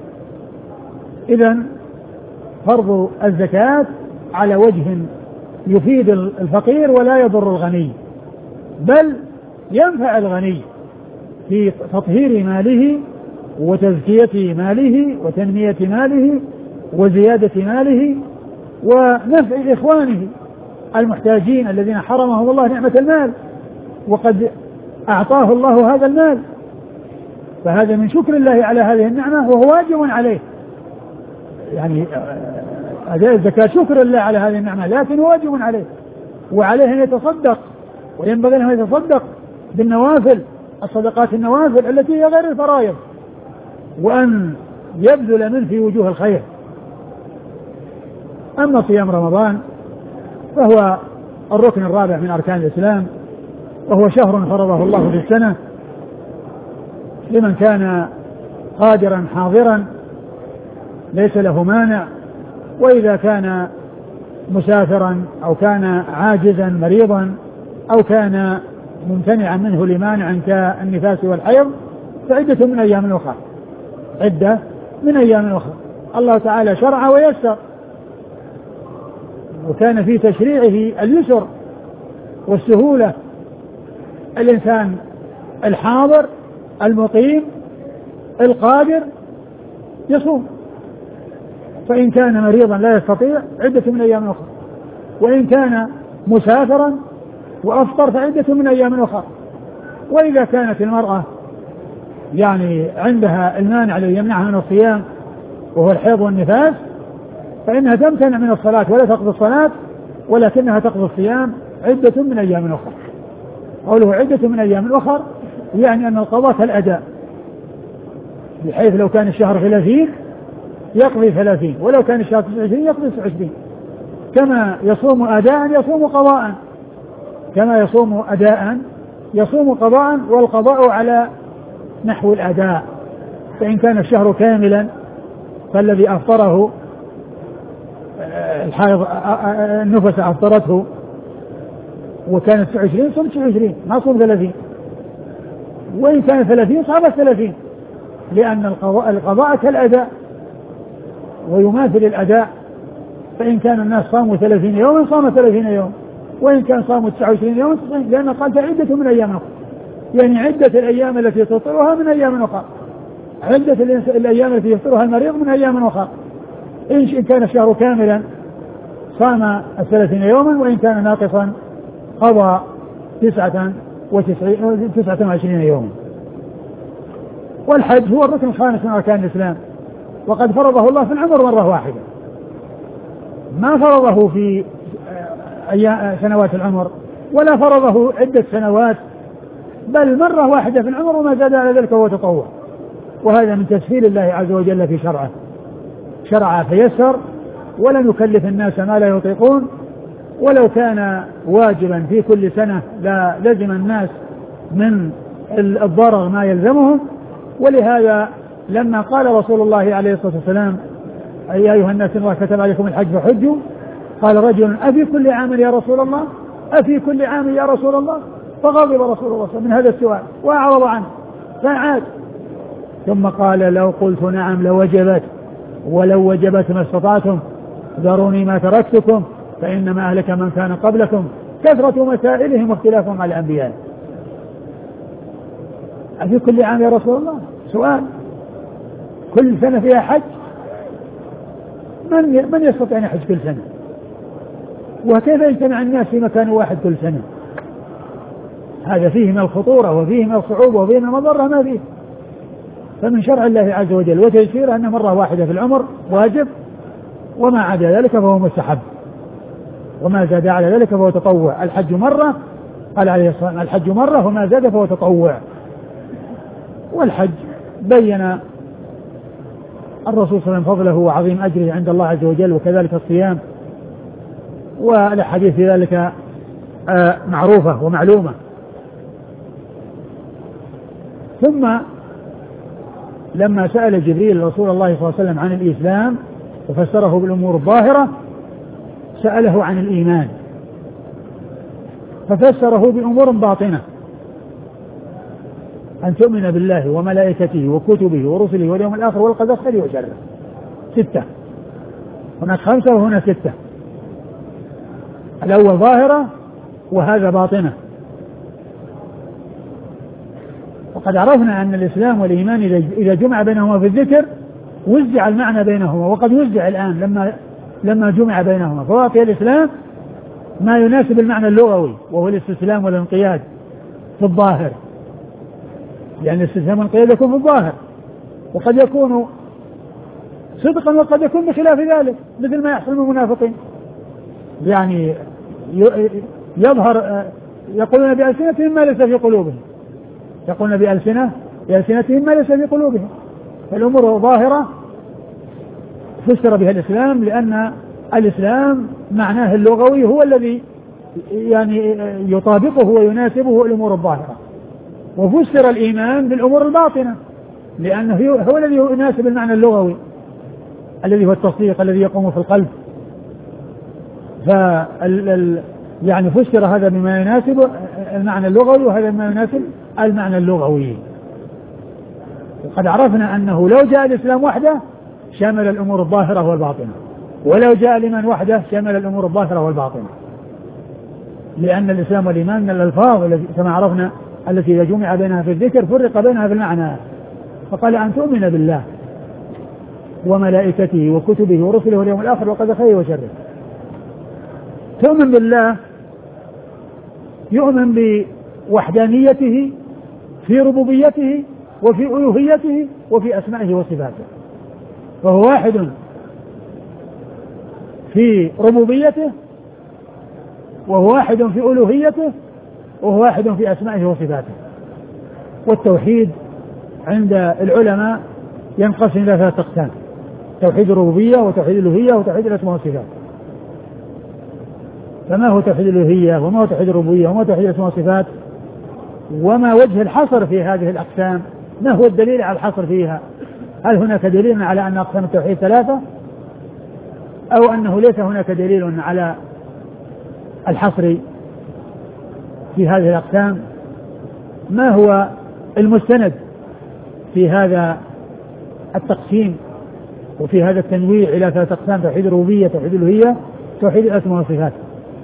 إذن فرض الزكاة على وجه يفيد الفقير ولا يضر الغني، بل ينفع الغني في تطهير ماله وتزكية ماله وتنمية ماله وزيادة ماله ونفع إخوانه المحتاجين الذين حرمهم الله نعمة المال وقد أعطاه الله هذا المال، فهذا من شكر الله على هذه النعمة وهو واجب عليه، يعني أداء الزكاة شكر الله على هذه النعمة، لكن واجب عليه، وعليه أن يتصدق، وينبغي له أن يتصدق بالنوافل، الصدقات النوافل التي هي غير الفرائض، وأن يبذل منه في وجوه الخير. أما صيام رمضان فهو الركن الرابع من أركان الإسلام، وهو شهر فرضه الله في السنة لمن كان قادرا حاضرا ليس له مانع، وإذا كان مسافرا أو كان عاجزا مريضا أو كان ممتنعا منه لمانع كالنفاس والحيض فعدة من أيام أخرى، عدة من أيام أخرى. الله تعالى شرع ويسر، وكان في تشريعه اليسر والسهولة. الإنسان الحاضر المقيم القادر يصوم، فإن كان مريضا لا يستطيع عدة من أيام أخرى، وإن كان مسافرا وأفطر فعدة من أيام أخرى. وإذا كانت المرأة يعني عندها المانع الذي يمنعها من الصيام وهو الحيض والنفاس فإنها تمتنع من الصلاة ولا تقضي الصلاة، ولكنها تقضي الصيام عدة من أيام أخرى. قوله عدة من أيام أخرى يعني أن القضاء كالأداء، بحيث لو كان الشهر 30 يقضي 30، ولو كان الشهر 29 يقضي 29. كما يصوم أداء يصوم قضاء، كما يصوم أداء يصوم قضاء، والقضاء على نحو الأداء. فإن كان الشهر كاملا فالذي أفطره الحائض النفس أفطرته وكانت 29 صم 29 ما صوم 30، وإن كان 30 صامت 30، لأن القضاء كالأداء ويماثل الأداء. فإن كان الناس صاموا 30 يوما صام 30 يوم، وإن كان صاموا 29 يوما 90، لأن قال عدة من أيام أخرى، يعني عدة الأيام التي تفطرها من أيام أخرى، عدة الأيام التي يفطرها المريض من أيام أخرى. إن كان الشهر كاملا صام 30 يوما، وإن كان ناقصا قضى 29 يوما. والحج هو الركن الخامس من أركان الإسلام، وقد فرضه الله في العمر مرة واحدة، ما فرضه في سنوات العمر ولا فرضه عدة سنوات، بل مرة واحدة في العمر، وما زاد على ذلك هو تطوع. وهذا من تسهيل الله عز وجل في شرعه، شرع فيسر ولم يكلف الناس ما لا يطيقون. ولو كان واجبا في كل سنة لا لزم الناس من الضرر ما يلزمهم. ولهذا لما قال رسول الله عليه الصلاة والسلام يا أيها الناس الله كتب عليكم الحج فحجوا، قال رجل أفي كل عام يا رسول الله، أفي كل عام يا رسول الله؟ فغضب رسول الله من هذا السؤال وأعرض عنه فعاد، ثم قال لو قلت نعم لوجبت، ولو وجبت ما استطعتم، ذروني ما تركتكم فإنما أهلك من كان قبلكم كثرة مسائلهم واختلافهم على الأنبياء. أفي كل عام يا رسول الله؟ سؤال، كل سنة فيها حج؟ من يستطيع أن يحج كل سنة؟ وكيف يجتمع الناس في مكان واحد كل سنة؟ هذا فيه من الخطورة وفيه من الصعوبة وفيه من المضرة ما فيه. فمن شرع الله عز وجل وتيسيره أن مرة واحدة في العمر واجب، وما عدا ذلك فهو مستحب، وما زاد على ذلك فهو تطوع. الحج مرة، قال عليه الصلاة والسلام الحج مرة وما زاد فهو تطوع. والحج بين الرسول صلى الله عليه وسلم فضله وعظيم أجره عند الله عز وجل، وكذلك الصيام، والحديث في ذلك معروفة ومعلومة. ثم لما سأل جبريل رسول الله صلى الله عليه وسلم عن الإسلام وفسره بالأمور الظاهرة، سأله عن الإيمان ففسره بأمور باطنة، أن تؤمن بالله وملائكته وكتبه ورسله واليوم الآخر والقدر خيره وشره. 6، هناك 5 وهنا 6. الأول ظاهرة وهذا باطنة. وقد عرفنا أن الإسلام والإيمان إذا جمع بينهما في الذكر وزع المعنى بينهما، وقد وزع الآن لما جمع بينهما، فواقع الإسلام ما يناسب المعنى اللغوي وهو الاستسلام والانقياد في الظاهر، لأن الاستسلام والانقياد يكون في الظاهر، وقد يكون صدقا وقد يكون بخلاف ذلك، مثل ما يحصل من المنافقين، يعني يظهر يقولون بألسنتهم ما ليس في قلوبهم، يقولون بألسنتهم ما ليس في قلوبهم. فالأمور ظاهرة فسر بها الإسلام، لأن الإسلام معناه اللغوي هو الذي يعني يطابقه ويناسبه الأمور الظاهرة، وفسر الإيمان بالأمور الباطنة لأنه هو الذي يناسب المعنى اللغوي الذي هو التصديق الذي يقوم في القلب. يعني فسر هذا بما يناسب المعنى اللغوي وهذا بما يناسب المعنى اللغوي. وقد عرفنا أنه لو جاء الإسلام وحده شمل الأمور الظاهرة والباطنة، ولو جاء الإيمان وحده شمل الأمور الظاهرة والباطنة، لأن الإسلام والإيمان من الألفاظ كما عرفنا التي إذا جمع بينها في الذكر فرق بينها في المعنى. فقال أن تؤمن بالله وملائكته وكتبه ورسله واليوم الآخر وقدر خيره وشره. تؤمن بالله يؤمن بوحدانيته في ربوبيته وفي ألوهيته وفي أسمائه وصفاته، فهو واحد في ربوبيته وهو واحد في ألوهيته وهو واحد في أسمائه وصفاته. والتوحيد عند العلماء ينقسم إلى 3 أقسام: توحيد الربوبية وتوحيد الألوهية وتوحيد الأسماء والصفات. فما هو توحيد الألوهية وما هو توحيد الربوبية وما هو توحيد الأسماء والصفات؟ وما وجه الحصر في هذه الأقسام؟ ما هو الدليل على الحصر فيها؟ هل هناك دليل على أن أقسام التوحيد 3، أو أنه ليس هناك دليل على الحصر في هذه الأقسام؟ ما هو المستند في هذا التقسيم وفي هذا التنويع إلى 3 أقسام: توحيد الربوبية، توحيد الألوهية، توحيد الأسماء والصفات؟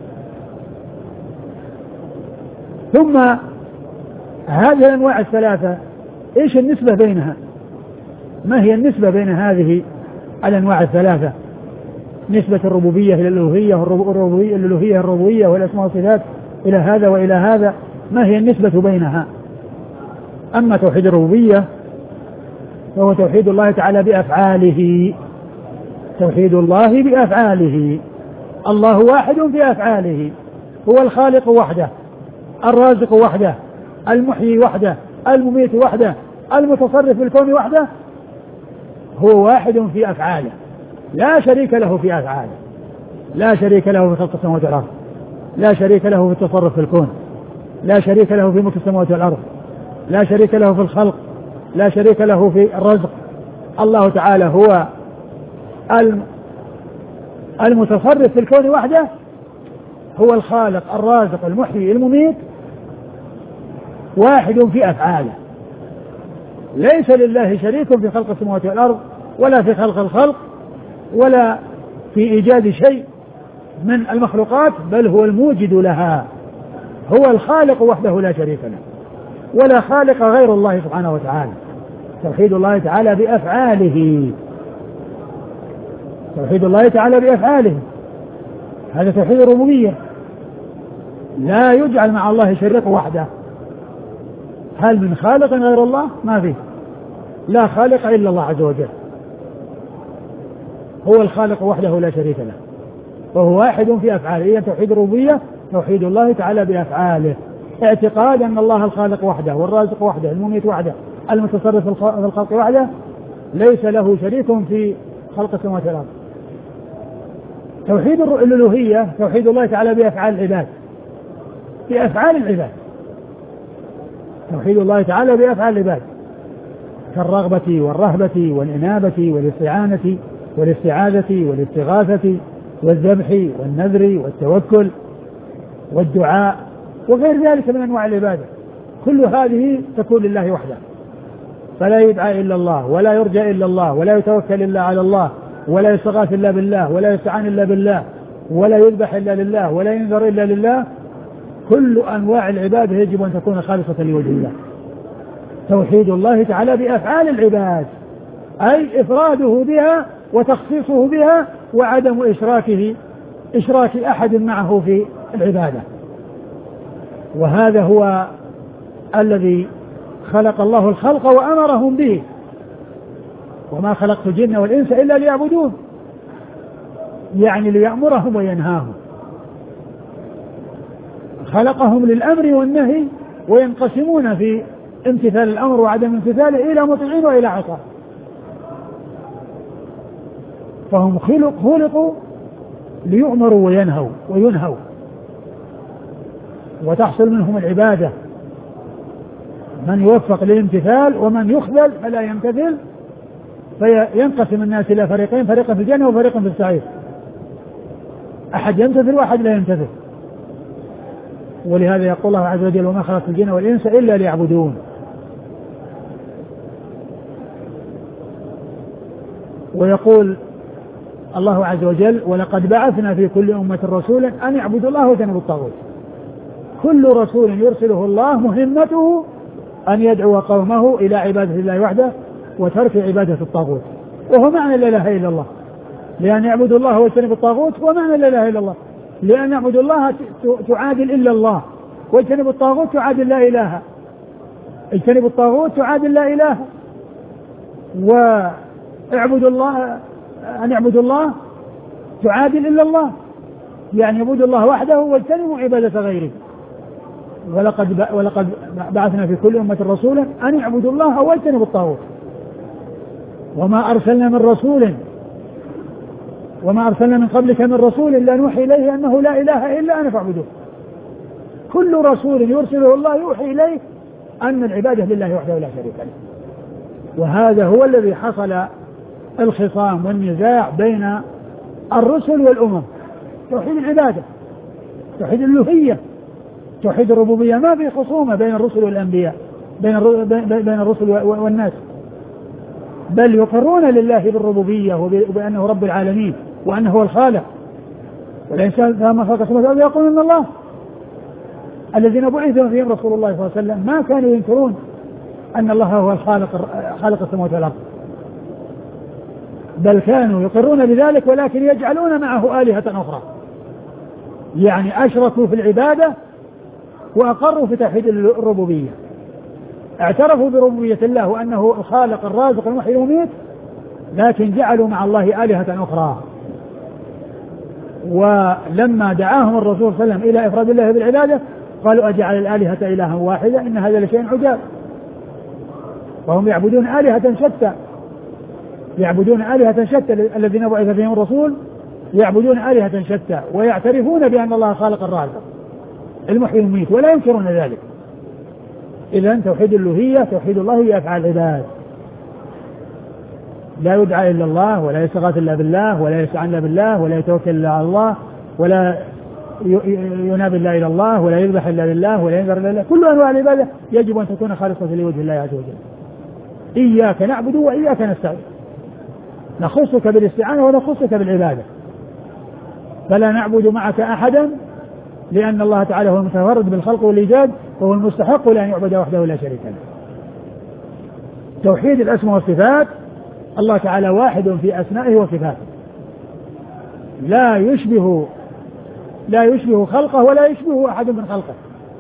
ثم هذه الأنواع ال3 إيش النسبة بينها؟ ما هي النسبة بين هذه الأنواع ال3؟ نسبة الربوبية إلى الألوهية، والربوبية الألوهية الربوبية والأسماء والصفات إلى هذا وإلى هذا، ما هي النسبة بينها؟ أما توحيد الربوبية فهو توحيد الله تعالى بأفعاله، توحيد الله بأفعاله. الله واحد في أفعاله، هو الخالق وحده، الرازق وحده، المحيي وحده، المميت وحده، المتصرف في الكون وحده. هو واحد في أفعاله، لا شريك له في أفعاله، لا شريك له في خلق السماوات والأرض، لا شريك له في التصرف في الكون، لا شريك له في ملك السماوات والأرض، لا شريك له في الخلق، لا شريك له في الرزق. الله تعالى هو المتصرف في الكون وحده، هو الخالق الرازق المحيي المميت، واحد في أفعاله، ليس لله شريك في خلق السماوات والأرض ولا في خلق الخلق ولا في إيجاد شيء من المخلوقات، بل هو الموجد لها، هو الخالق وحده لا شريك له، ولا خالق غير الله سبحانه وتعالى. توحيد الله تعالى بأفعاله، توحيد الله تعالى بأفعاله، هذا توحيد الربوبية. لا يجعل مع الله شريك وحده. هل من خالق غير الله؟ ما فيه، لا خالق إلا الله عز وجل، هو الخالق وحده لا شريك له، وهو واحد في أفعاله. إذن توحيد الربوبية توحيد الله تعالى بأفعاله، اعتقاد أن الله الخالق وحده والرازق وحده المميت وحده المتصرف في الخلق وحده، ليس له شريك في خلق السماوات والأرض. توحيد الألوهية توحيد الله تعالى بأفعال العباد، بأفعال العباد، توحيد الله تعالى بأفعال العباد كالرغبة والرهبة والإنابة والاستعانة والاستعاذة والاستغاثة والذبح والنذر والتوكل والدعاء وغير ذلك من أنواع العبادة. كل هذه تكون لله وحده، فلا يدعى إلا الله، ولا يرجى إلا الله، ولا يتوكل إلا على الله، ولا يستغاث إلا بالله، ولا يستعان إلا بالله، ولا يذبح إلا لله، ولا ينذر إلا لله. كل أنواع العبادة يجب أن تكون خالصة لوجه الله. توحيد الله تعالى بأفعال العباد، أي إفراده بها وتخصيصه بها وعدم إشراك أحد معه في العبادة. وهذا هو الذي خلق الله الخلق وأمرهم به: وما خلقت الجن والإنس إلا ليعبدون، يعني ليأمرهم وينهاهم. خلقهم للأمر والنهي، وينقسمون في امتثال الأمر وعدم امتثاله إلى مطيعين وإلى عصاة. فهم خلقوا ليؤمروا وينهوا وتحصل منهم العبادة، من يوفق للامتثال ومن يخذل فلا يمتثل، فينقسم الناس إلى فريقين: فريق في الجنة وفريق في السعير. أحد يمتثل وأحد لا يمتثل. ولهذا يقول الله عز وجل: وما خلقت الجن والإنس إلا ليعبدون. ويقول الله عز وجل: ولقد بعثنا في كل أمة رسولا أن يعبدوا الله واجتنبوا الطاغوت. كل رسول يرسله الله مهمته أن يدعو قومه إلى عبادة الله وحده وترك عبادة الطاغوت، وهو معنى لا إله إلا الله. لأن يعبدوا الله واجتنبوا الطاغوت ومعنى لا إله إلا الله. لأن يعبدوا الله تعادل إلا الله، واجتنبوا الطاغوت تعادل لا إله. اجتنبوا الطاغوت تعادل لا إله، واعبدوا الله أن يعبدوا الله تعادل إلا الله، يعني يعبدوا الله وحده واجتنبوا عبادة غيره. ولقد بعثنا في كل أمة رسولا أن يعبدوا الله واجتنبوا الطاغوت. وما أرسلنا من قبلك من رسول إلا نوحي إليه أنه لا إله إلا أنا فاعبدوه. كل رسول يرسله الله يوحي إليه أن العبادة لله وحده لا شريك له. وهذا هو الذي حصل الخصام والنزاع بين الرسل والأمم. توحيد العبادة، توحيد الألوهية، توحيد الربوبية، ما في خصومة بين الرسل والأنبياء، بين الرسل والناس، بل يقرون لله بالربوبية وبأنه رب العالمين وأنه هو الخالق. والإنسان فما خلق السماوات يقول إن الله. الذين بعثوا فيهم رسول الله صلى الله عليه وسلم ما كانوا ينكرون أن الله هو خالق السماوات والأرض، بل كانوا يقرون بذلك ولكن يجعلون معه آلهة أخرى، يعني أشركوا في العبادة وأقروا في توحيد الربوبية. اعترفوا بربوبية الله وأنه الخالق الرازق المحيي المميت، لكن جعلوا مع الله آلهة أخرى. ولما دعاهم الرسول صلى الله عليه وسلم إلى إفراد الله بالعبادة قالوا أجعل الآلهة إلها واحدة إن هذا لشيء عجاب. وهم يعبدون آلهة شتى، الذين بعث فيهم الرسول يعبدون آلهة شتى ويعترفون بأن الله خالق الرازق المحيي المميت ولا ينكرون ذلك. إذن توحيد الألوهية توحيد الله بأفعال العباد، لا يدعى إلا الله ولا يستغاث إلا بالله ولا يستعان إلا بالله ولا يتوكل إلا على الله ولا يناب إلا إلى الله ولا يذبح إلا لله ولا ينذر إلا لله. كل أنواع العبادة يجب أن تكون خالصة لوجه الله عز وجل. إياك نعبد وإياك نستعين، نخصك بالاستعانة ونخصك بالعبادة، فلا نعبد معك أحدا لأن الله تعالى هو المتفرد بالخلق والإيجاد وهو المستحق لأن يعبد وحده لا شريك له. توحيد الأسماء والصفات، الله تعالى واحد في أسمائه وصفاته، لا يشبه خلقه ولا يشبه أحد من خلقه.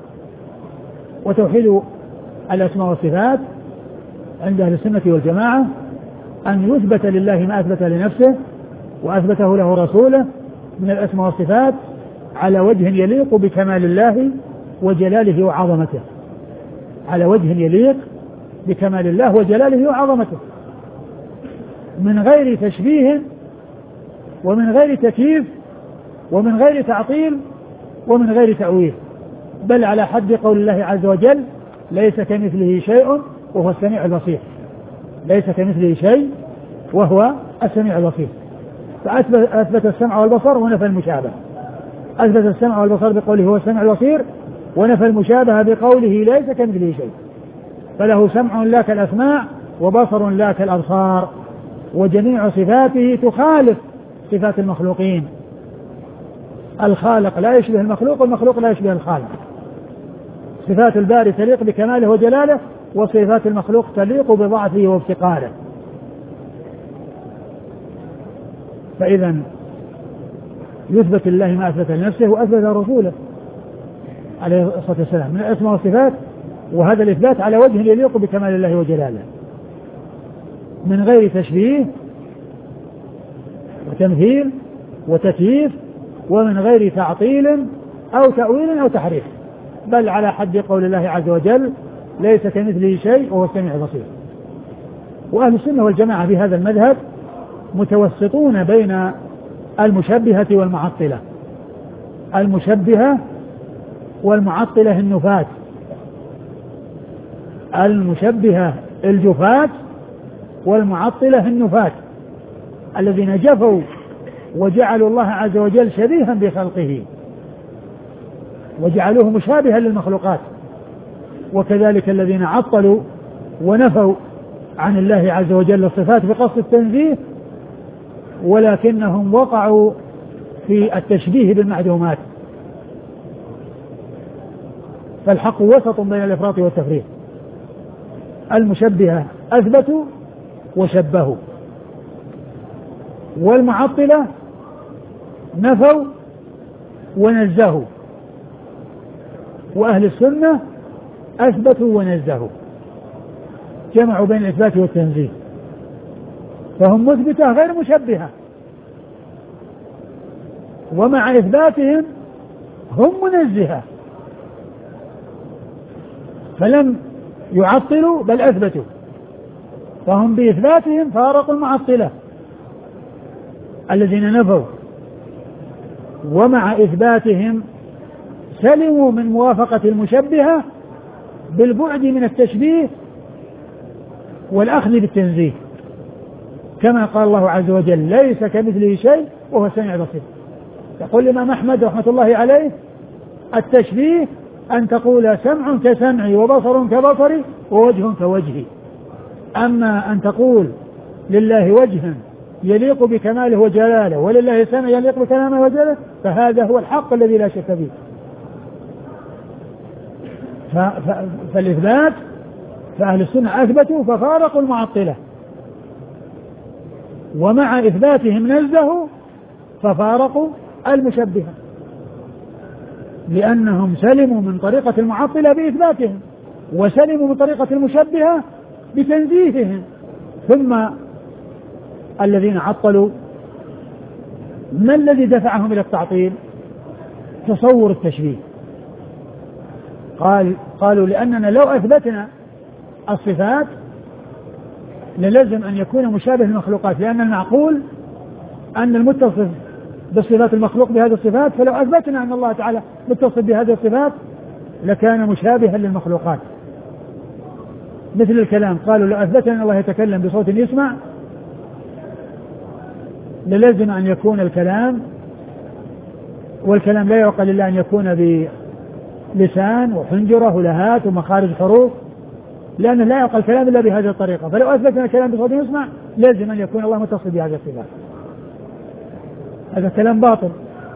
وتوحيد الأسماء والصفات عند أهل السنة والجماعة أن يثبت لله ما أثبت لنفسه وأثبته له رسوله من الأسماء والصفات على وجه يليق بكمال الله وجلاله وعظمته، على وجه يليق بكمال الله وجلاله وعظمته، من غير تشبيه ومن غير تكييف ومن غير تعطيل ومن غير تأويل، بل على حد قول الله عز وجل ليس كمثله شيء وهو السميع البصير. ليس كمثله شيء وهو السميع البصير. فأثبت السمع والبصر ونفى المشابه. أثبت السمع والبصر بقوله هو السميع البصير، ونفى المشابه بقوله ليس كمثله شيء. فله سمع لا كالأسماع وبصر لا كالأبصار، وجميع صفاته تخالف صفات المخلوقين. الخالق لا يشبه المخلوق والمخلوق لا يشبه الخالق. صفات الباري تليق بكماله وجلاله، وصفات المخلوق تليق بضعفه وافتقاره. فإذا يثبت لله ما أثبت لنفسه وأثبت رسوله عليه الصلاة والسلام من الأسماء والصفات، وهذا الإثبات على وجه يليق بكمال الله وجلاله، من غير تشبيه وتمثيل وتكييف ومن غير تعطيل أو تأويل أو تحريف، بل على حد قول الله عز وجل ليس كمثله شيء وهو السميع البصير. وأهل السنة والجماعة في هذا المذهب متوسطون بين المشبهة والمعطلة. المشبهة والمعطلة النفاة، المشبهة الجفاة والمعطلة النفاة، الذين جفوا وجعلوا الله عز وجل شبيها بخلقه وجعلوه مشابها للمخلوقات، وكذلك الذين عطلوا ونفوا عن الله عز وجل الصفات بقصد التنزيه، ولكنهم وقعوا في التشبيه بالمعدومات. فالحق وسط بين الإفراط والتفريط. المشبهة أثبتوا وشبهوا، والمعطلة نفوا ونزهوا، وأهل السنة أثبتوا ونزهوا، جمعوا بين الإثبات والتنزيه، فهم مثبتة غير مشبهة، ومع إثباتهم هم منزهة، فلم يعطلوا بل أثبتوا. فهم بإثباتهم فارقوا المعطلة الذين نفوا، ومع إثباتهم سلموا من موافقة المشبهة بالبعد من التشبيه والأخذ بالتنزيه، كما قال الله عز وجل ليس كمثله شيء وهو السميع البصير. يقول الإمام أحمد رحمة الله عليه التشبيه أن تقول سمع كسمعي وبصر كبصري ووجه كوجهي. أما أن تقول لله وجها يليق بكماله وجلاله ولله سمع يليق بكماله وجلاله فهذا هو الحق الذي لا شك فيه. فالإثبات فأهل السنة أثبتوا ففارقوا المعطلة، ومع إثباتهم نزهوا ففارقوا المشبهة، لأنهم سلموا من طريقة المعطلة بإثباتهم وسلموا من طريقة المشبهة بتنزيههم. ثم الذين عطلوا ما الذي دفعهم إلى التعطيل؟ تصور التشبيه. قالوا لأننا لو أثبتنا الصفات للزم أن يكون مشابه للمخلوقات، لأن المعقول أن المتصف بالصفات المخلوق بهذه الصفات، فلو أثبتنا أن الله تعالى متصف بهذه الصفات لكان مشابها للمخلوقات. مثل الكلام، قالوا لو أثبتنا أن الله يتكلم بصوت يسمع للزم أن يكون الكلام، والكلام لا يعقل إلا أن يكون بلسان وحنجرة ولهات ومخارج حروف، لأنه لا يعقل الكلام إلا بهذه الطريقة. فلو أثبتنا الكلام بصوت يسمع لازم أن يكون الله متصف بهذه الصفات. هذا كلام باطل،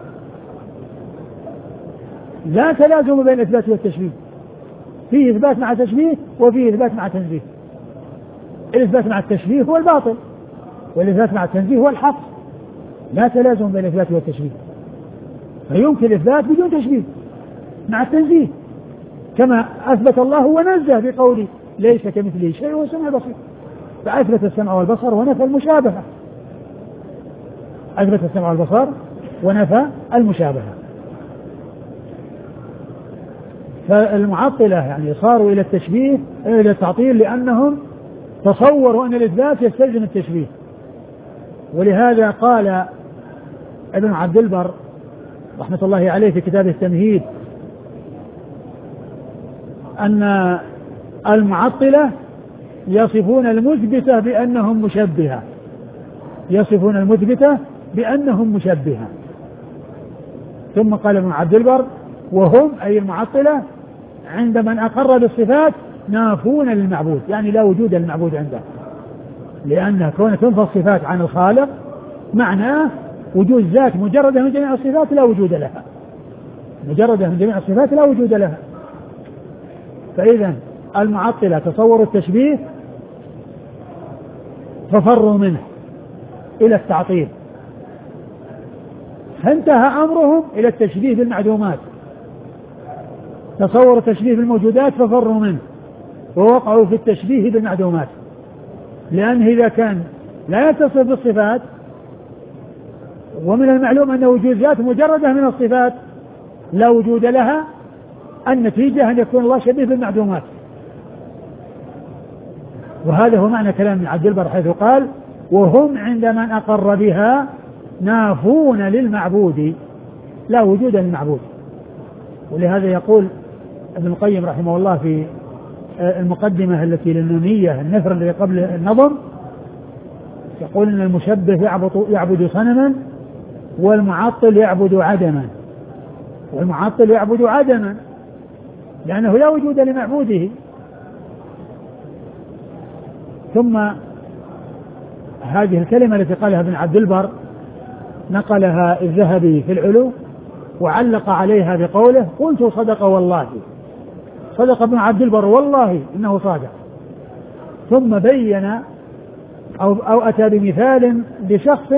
لا تلازم بين الإثبات والتشبيه، فيه إثبات مع تشبيه وفيه إثبات مع تنزيه. الإثبات مع التشبيه هو الباطل والإثبات مع التنزيه هو الحق، لا تلازم بين الإثبات والتشبيه. فيمكن الإثبات بدون تشبيه مع التنزيه، كما أثبت الله ونزه بقوله ليس كمثله شيء وهو السميع البصير، فأثبت السمع والبصر ونفى المشابهة، أثبت السمع والبصر ونفى المشابهة. فالمعطلة يعني صاروا إلى التشبيه إلى التعطيل لأنهم تصوروا أن الإثبات يستلزم التشبيه. ولهذا قال ابن عبد البر رحمة الله عليه في كتابه التمهيد أن المعطلة يصفون المثبتة بأنهم مشبهة، يصفون المثبتة بأنهم مشبهة. ثم قال ابن عبد البر وهم أي المعطلة عند من أقر بالصفات نافون للمعبود، يعني لا وجود للمعبود عنده، لأن كون تنفى الصفات عن الخالق معناه وجود ذات مجردة من جميع الصفات لا وجود لها، مجردة من جميع الصفات لا وجود لها. فإذا المعطلة تصوروا التشبيه ففروا منه إلى التعطيل، فانتهى أمرهم إلى التشبيه بالمعدومات، تصوروا التشبيه بالموجودات ففروا منه ووقعوا في التشبيه بالمعدومات، لأن إذا كان لا يتصف بالصفات ومن المعلوم أن وجود ذات مجردة من الصفات لا وجود لها، النتيجة أن يكون الله شبيه بالمعدومات. وهذا هو معنى كلام ابن عبد البر حيث قال وهم عند من أقر بها نافون للمعبود لا وجود للمعبود. ولهذا يقول ابن القيم رحمه الله في المقدمة التي للنونية النثر الذي قبل النظم، يقول إن المشبه يعبد صنما والمعطل يعبد عدما، والمعطل يعبد عدما لأنه لا وجود لمعبوده. ثم هذه الكلمة التي قالها ابن عبد البر نقلها الذهبي في العلو وعلق عليها بقوله قلت صدق والله، صدق ابن عبد البر والله إنه صادق. ثم بين أو أتى بمثال لشخص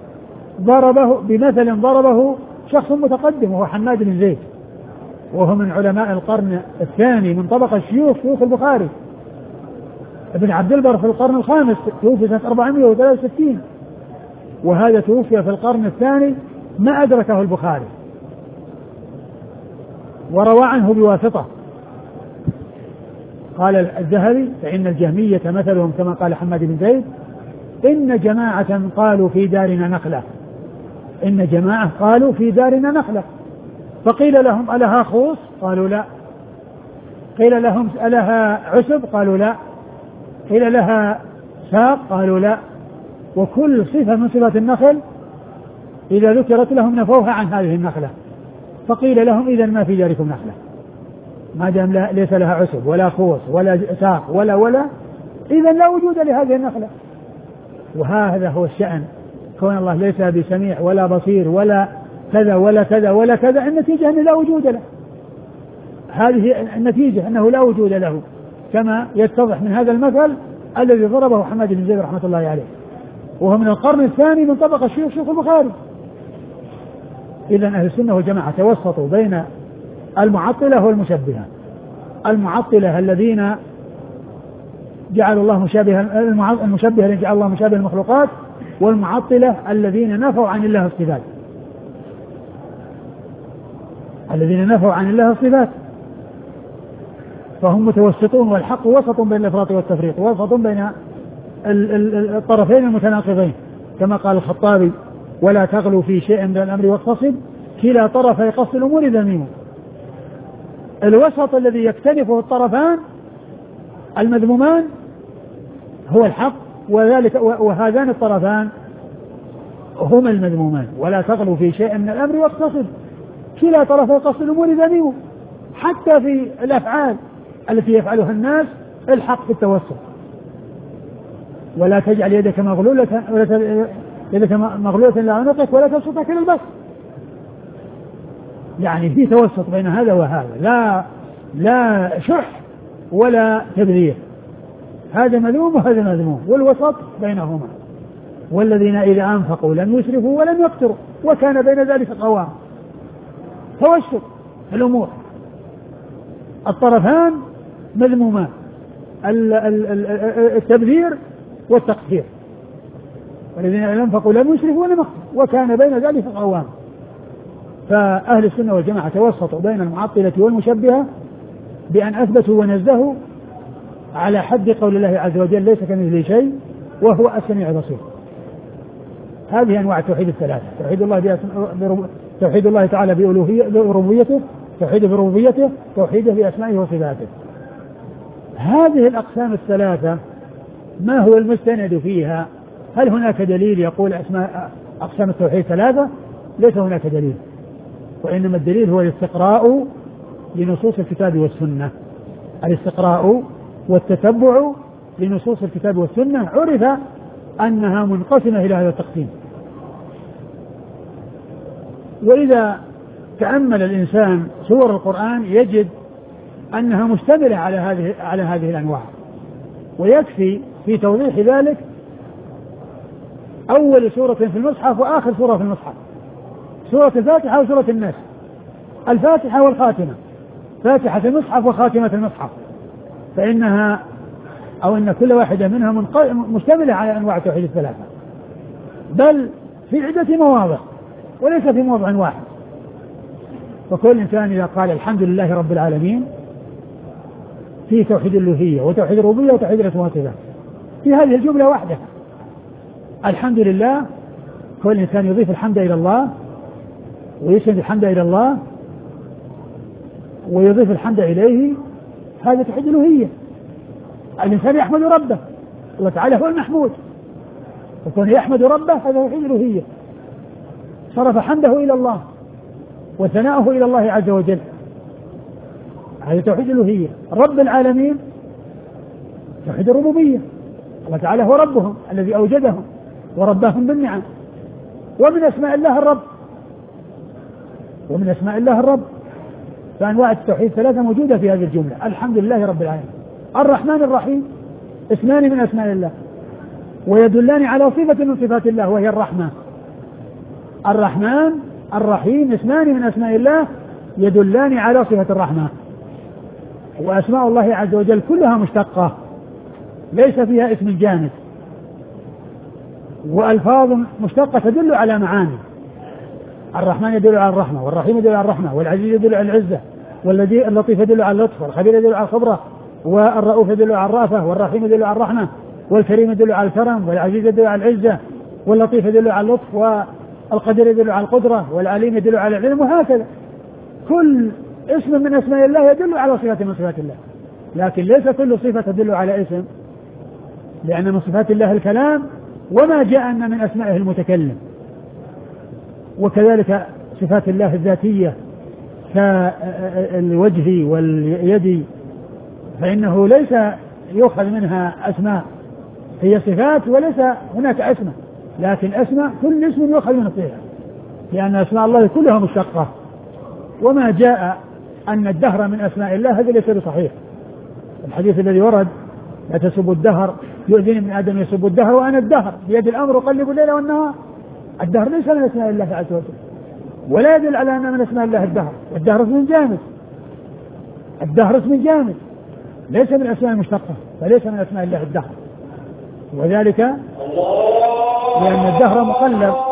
ضربه شخص متقدم وهو حماد بن زيد، وهو من علماء القرن الثاني من طبقة شيوخ البخاري. ابن عبد البر في القرن الخامس توفي سنة 463، وهذا توفي في القرن الثاني ما أدركه البخاري وروى عنه بواسطة. قال الذهبي فإن الجهمية مثلهم كما قال حماد بن زيد إن جماعة قالوا في دارنا نخلة، إن جماعة قالوا في دارنا نخلة، فقيل لهم ألها خوص؟ قالوا لا. قيل لهم ألها عسب؟ قالوا لا. قيل لها ساق؟ قالوا لا. وكل صفة من صفات النخل إذا ذكرت لهم نفوها عن هذه النخلة، فقيل لهم إذا ما في داركم نخلة ما دام ليس لها عسب ولا خوص ولا ساق ولا إذا لا وجود لهذه النخلة. وهذا هو الشأن، كون الله ليس بسميع ولا بصير ولا كذا ولا كذا ولا كذا، النتيجة أنه لا وجود له. هذه النتيجة أنه لا وجود له، كما يتضح من هذا المثل الذي ضربه حماد بن زيد رحمة الله عليه، وهو من القرن الثاني من طبقة شيوخ البخاري. إذا أهل السنة والجماعة توسطوا بين المعطلة والمشبهة. المعطلة الذين جعلوا الله مشابها، المشبهة الذين جعل الله مشابه المخلوقات، والمعطلة الذين نفوا عن الله الصفات، الذين نفوا عن الله الصفات، فهم متوسطون، والحق وسط بين الإفراط والتفريط، وسط بين الطرفين المتناقضين، كما قال الخطابي ولا تغلوا في شيء من الأمر واقتصد كلا طرفي قصد الأمور ذميم. الوسط الذي يكتنفه الطرفان المذمومان هو الحق، وهذان الطرفان هما المذمومان. ولا تغلوا في شيء من الأمر واقتصد كلا طرفي قصد الأمور ذميم. حتى في الأفعال التي يفعلها الناس الحق في التوسط. ولا تجعل يدك مغلولة إلى عنقك ولا تبسطها كل البسط. يعني في توسط بين هذا وهذا، لا شح ولا تبذير، هذا مذموم وهذا مذموم، والوسط بينهما. والذين إذا أنفقوا لم يسرفوا ولم يقتروا وكان بين ذلك قوام. توسط في الأمور، الطرفان مذمومان، التبذير والتقصير. والذين إذا أنفقوا لم يسرفوا ولم يقتروا وكان بين ذلك قوام. فأهل السنة والجماعة توسطوا بين المعطلة والمشبهة بأن أثبتوا ونزهوا على حد قول الله عز وجل ليس كمثله شيء وهو السميع البصير. هذه أنواع التوحيد الثلاثة: توحيد الله تعالى بربوبيته، توحيده بربوبيته، توحيده بأسمائه وصفاته. هذه الأقسام الثلاثة ما هو المستند فيها؟ هل هناك دليل يقول أقسام التوحيد ثلاثة؟ ليس هناك دليل، وإنما الدليل هو الاستقراء لنصوص الكتاب والسنة. الاستقراء والتتبع لنصوص الكتاب والسنة عرف أنها منقسمة إلى هذا التقسيم. وإذا تأمل الإنسان سور القرآن يجد أنها مشتملة على هذه الأنواع. ويكفي في توضيح ذلك أول سورة في المصحف وآخر سورة في المصحف، سورة الفاتحة وسورة الناس، الفاتحة والخاتمة، فاتحة المصحف وخاتمة المصحف، فإنها أو أن كل واحدة منها مشتملة على أنواع التوحيد الثلاثة، بل في عدة مواضع وليس في موضع واحد. فكل إنسان إذا قال الحمد لله رب العالمين في توحيد الألوهية وتوحيد الربوبية وتوحيد الأسماء والصفات في هذه الجملة وحدها. الحمد لله، كل إنسان يضيف الحمد إلى الله ويسند الحمد إلى الله ويضيف الحمد إليه، هذا توحيد الألوهية. الإنسان يحمد ربه، الله تعالى هو المحمود، وكون يحمد ربه هذا توحيد الألوهية، صرف حمده إلى الله وثناؤه إلى الله عز وجل، هذا توحيد الألوهية. رب العالمين توحيد الربوبية، الله تعالى هو ربهم الذي أوجدهم ورباهم بالنعم. ومن أسماء الله الرب، ومن أسماء الله الرب. فأنواع التوحيد ثلاثة موجودة في هذه الجملة: الحمد لله رب العالمين. الرحمن الرحيم اسمان من أسماء الله ويدلان على صفة من صفات الله وهي الرحمة. الرحمن الرحيم اسمان من أسماء الله يدلان على صفة الرحمة. وأسماء الله عز وجل كلها مشتقة ليس فيها اسم جامد، وألفاظ مشتقة تدل على معاني. الرحمن يدل على الرحمة، والرحيم يدل على الرحمة، والعزيز يدل على العزة، والذي اللطيف يدل على اللطف، والخبير يدل على الخبرة، والرؤوف يدل على الرأفة، والرحيم يدل على الرحمة، والكريم يدل على الكرم، والعزيز يدل على العزة، واللطيف يدل على اللطف، والقدير يدل على القدرة، والعليم يدل على العلم، وهكذا. كل اسم من اسماء الله يدل على صفة من صفات الله، لكن ليس كل صفة تدل على اسم، لأن من صفات الله الكلام، وما جاءنا من أسمائه المتكلم. وكذلك صفات الله الذاتية كالوجه واليد، فإنه ليس يؤخذ منها أسماء، هي صفات وليس هناك أسماء، لكن أسماء كل اسم يؤخذ منه صفة، لأن أسماء الله كلها مشتقة. وما جاء أن الدهر من أسماء الله هذا ليس بصحيح. الحديث الذي ورد لا تسبوا الدهر يؤذن من آدم يسب الدهر وأنا الدهر بيد الأمر أقلب الليل والنهار. الدهر ليس من أسماء الله عز وجل، ولا يدل على أن من أسماء الله الدهر. الدهر اسم جامد، الدهر اسم جامد ليس من الأسماء المشتقة، فليس من أسماء الله الدهر، وذلك لأن الدهر مقلب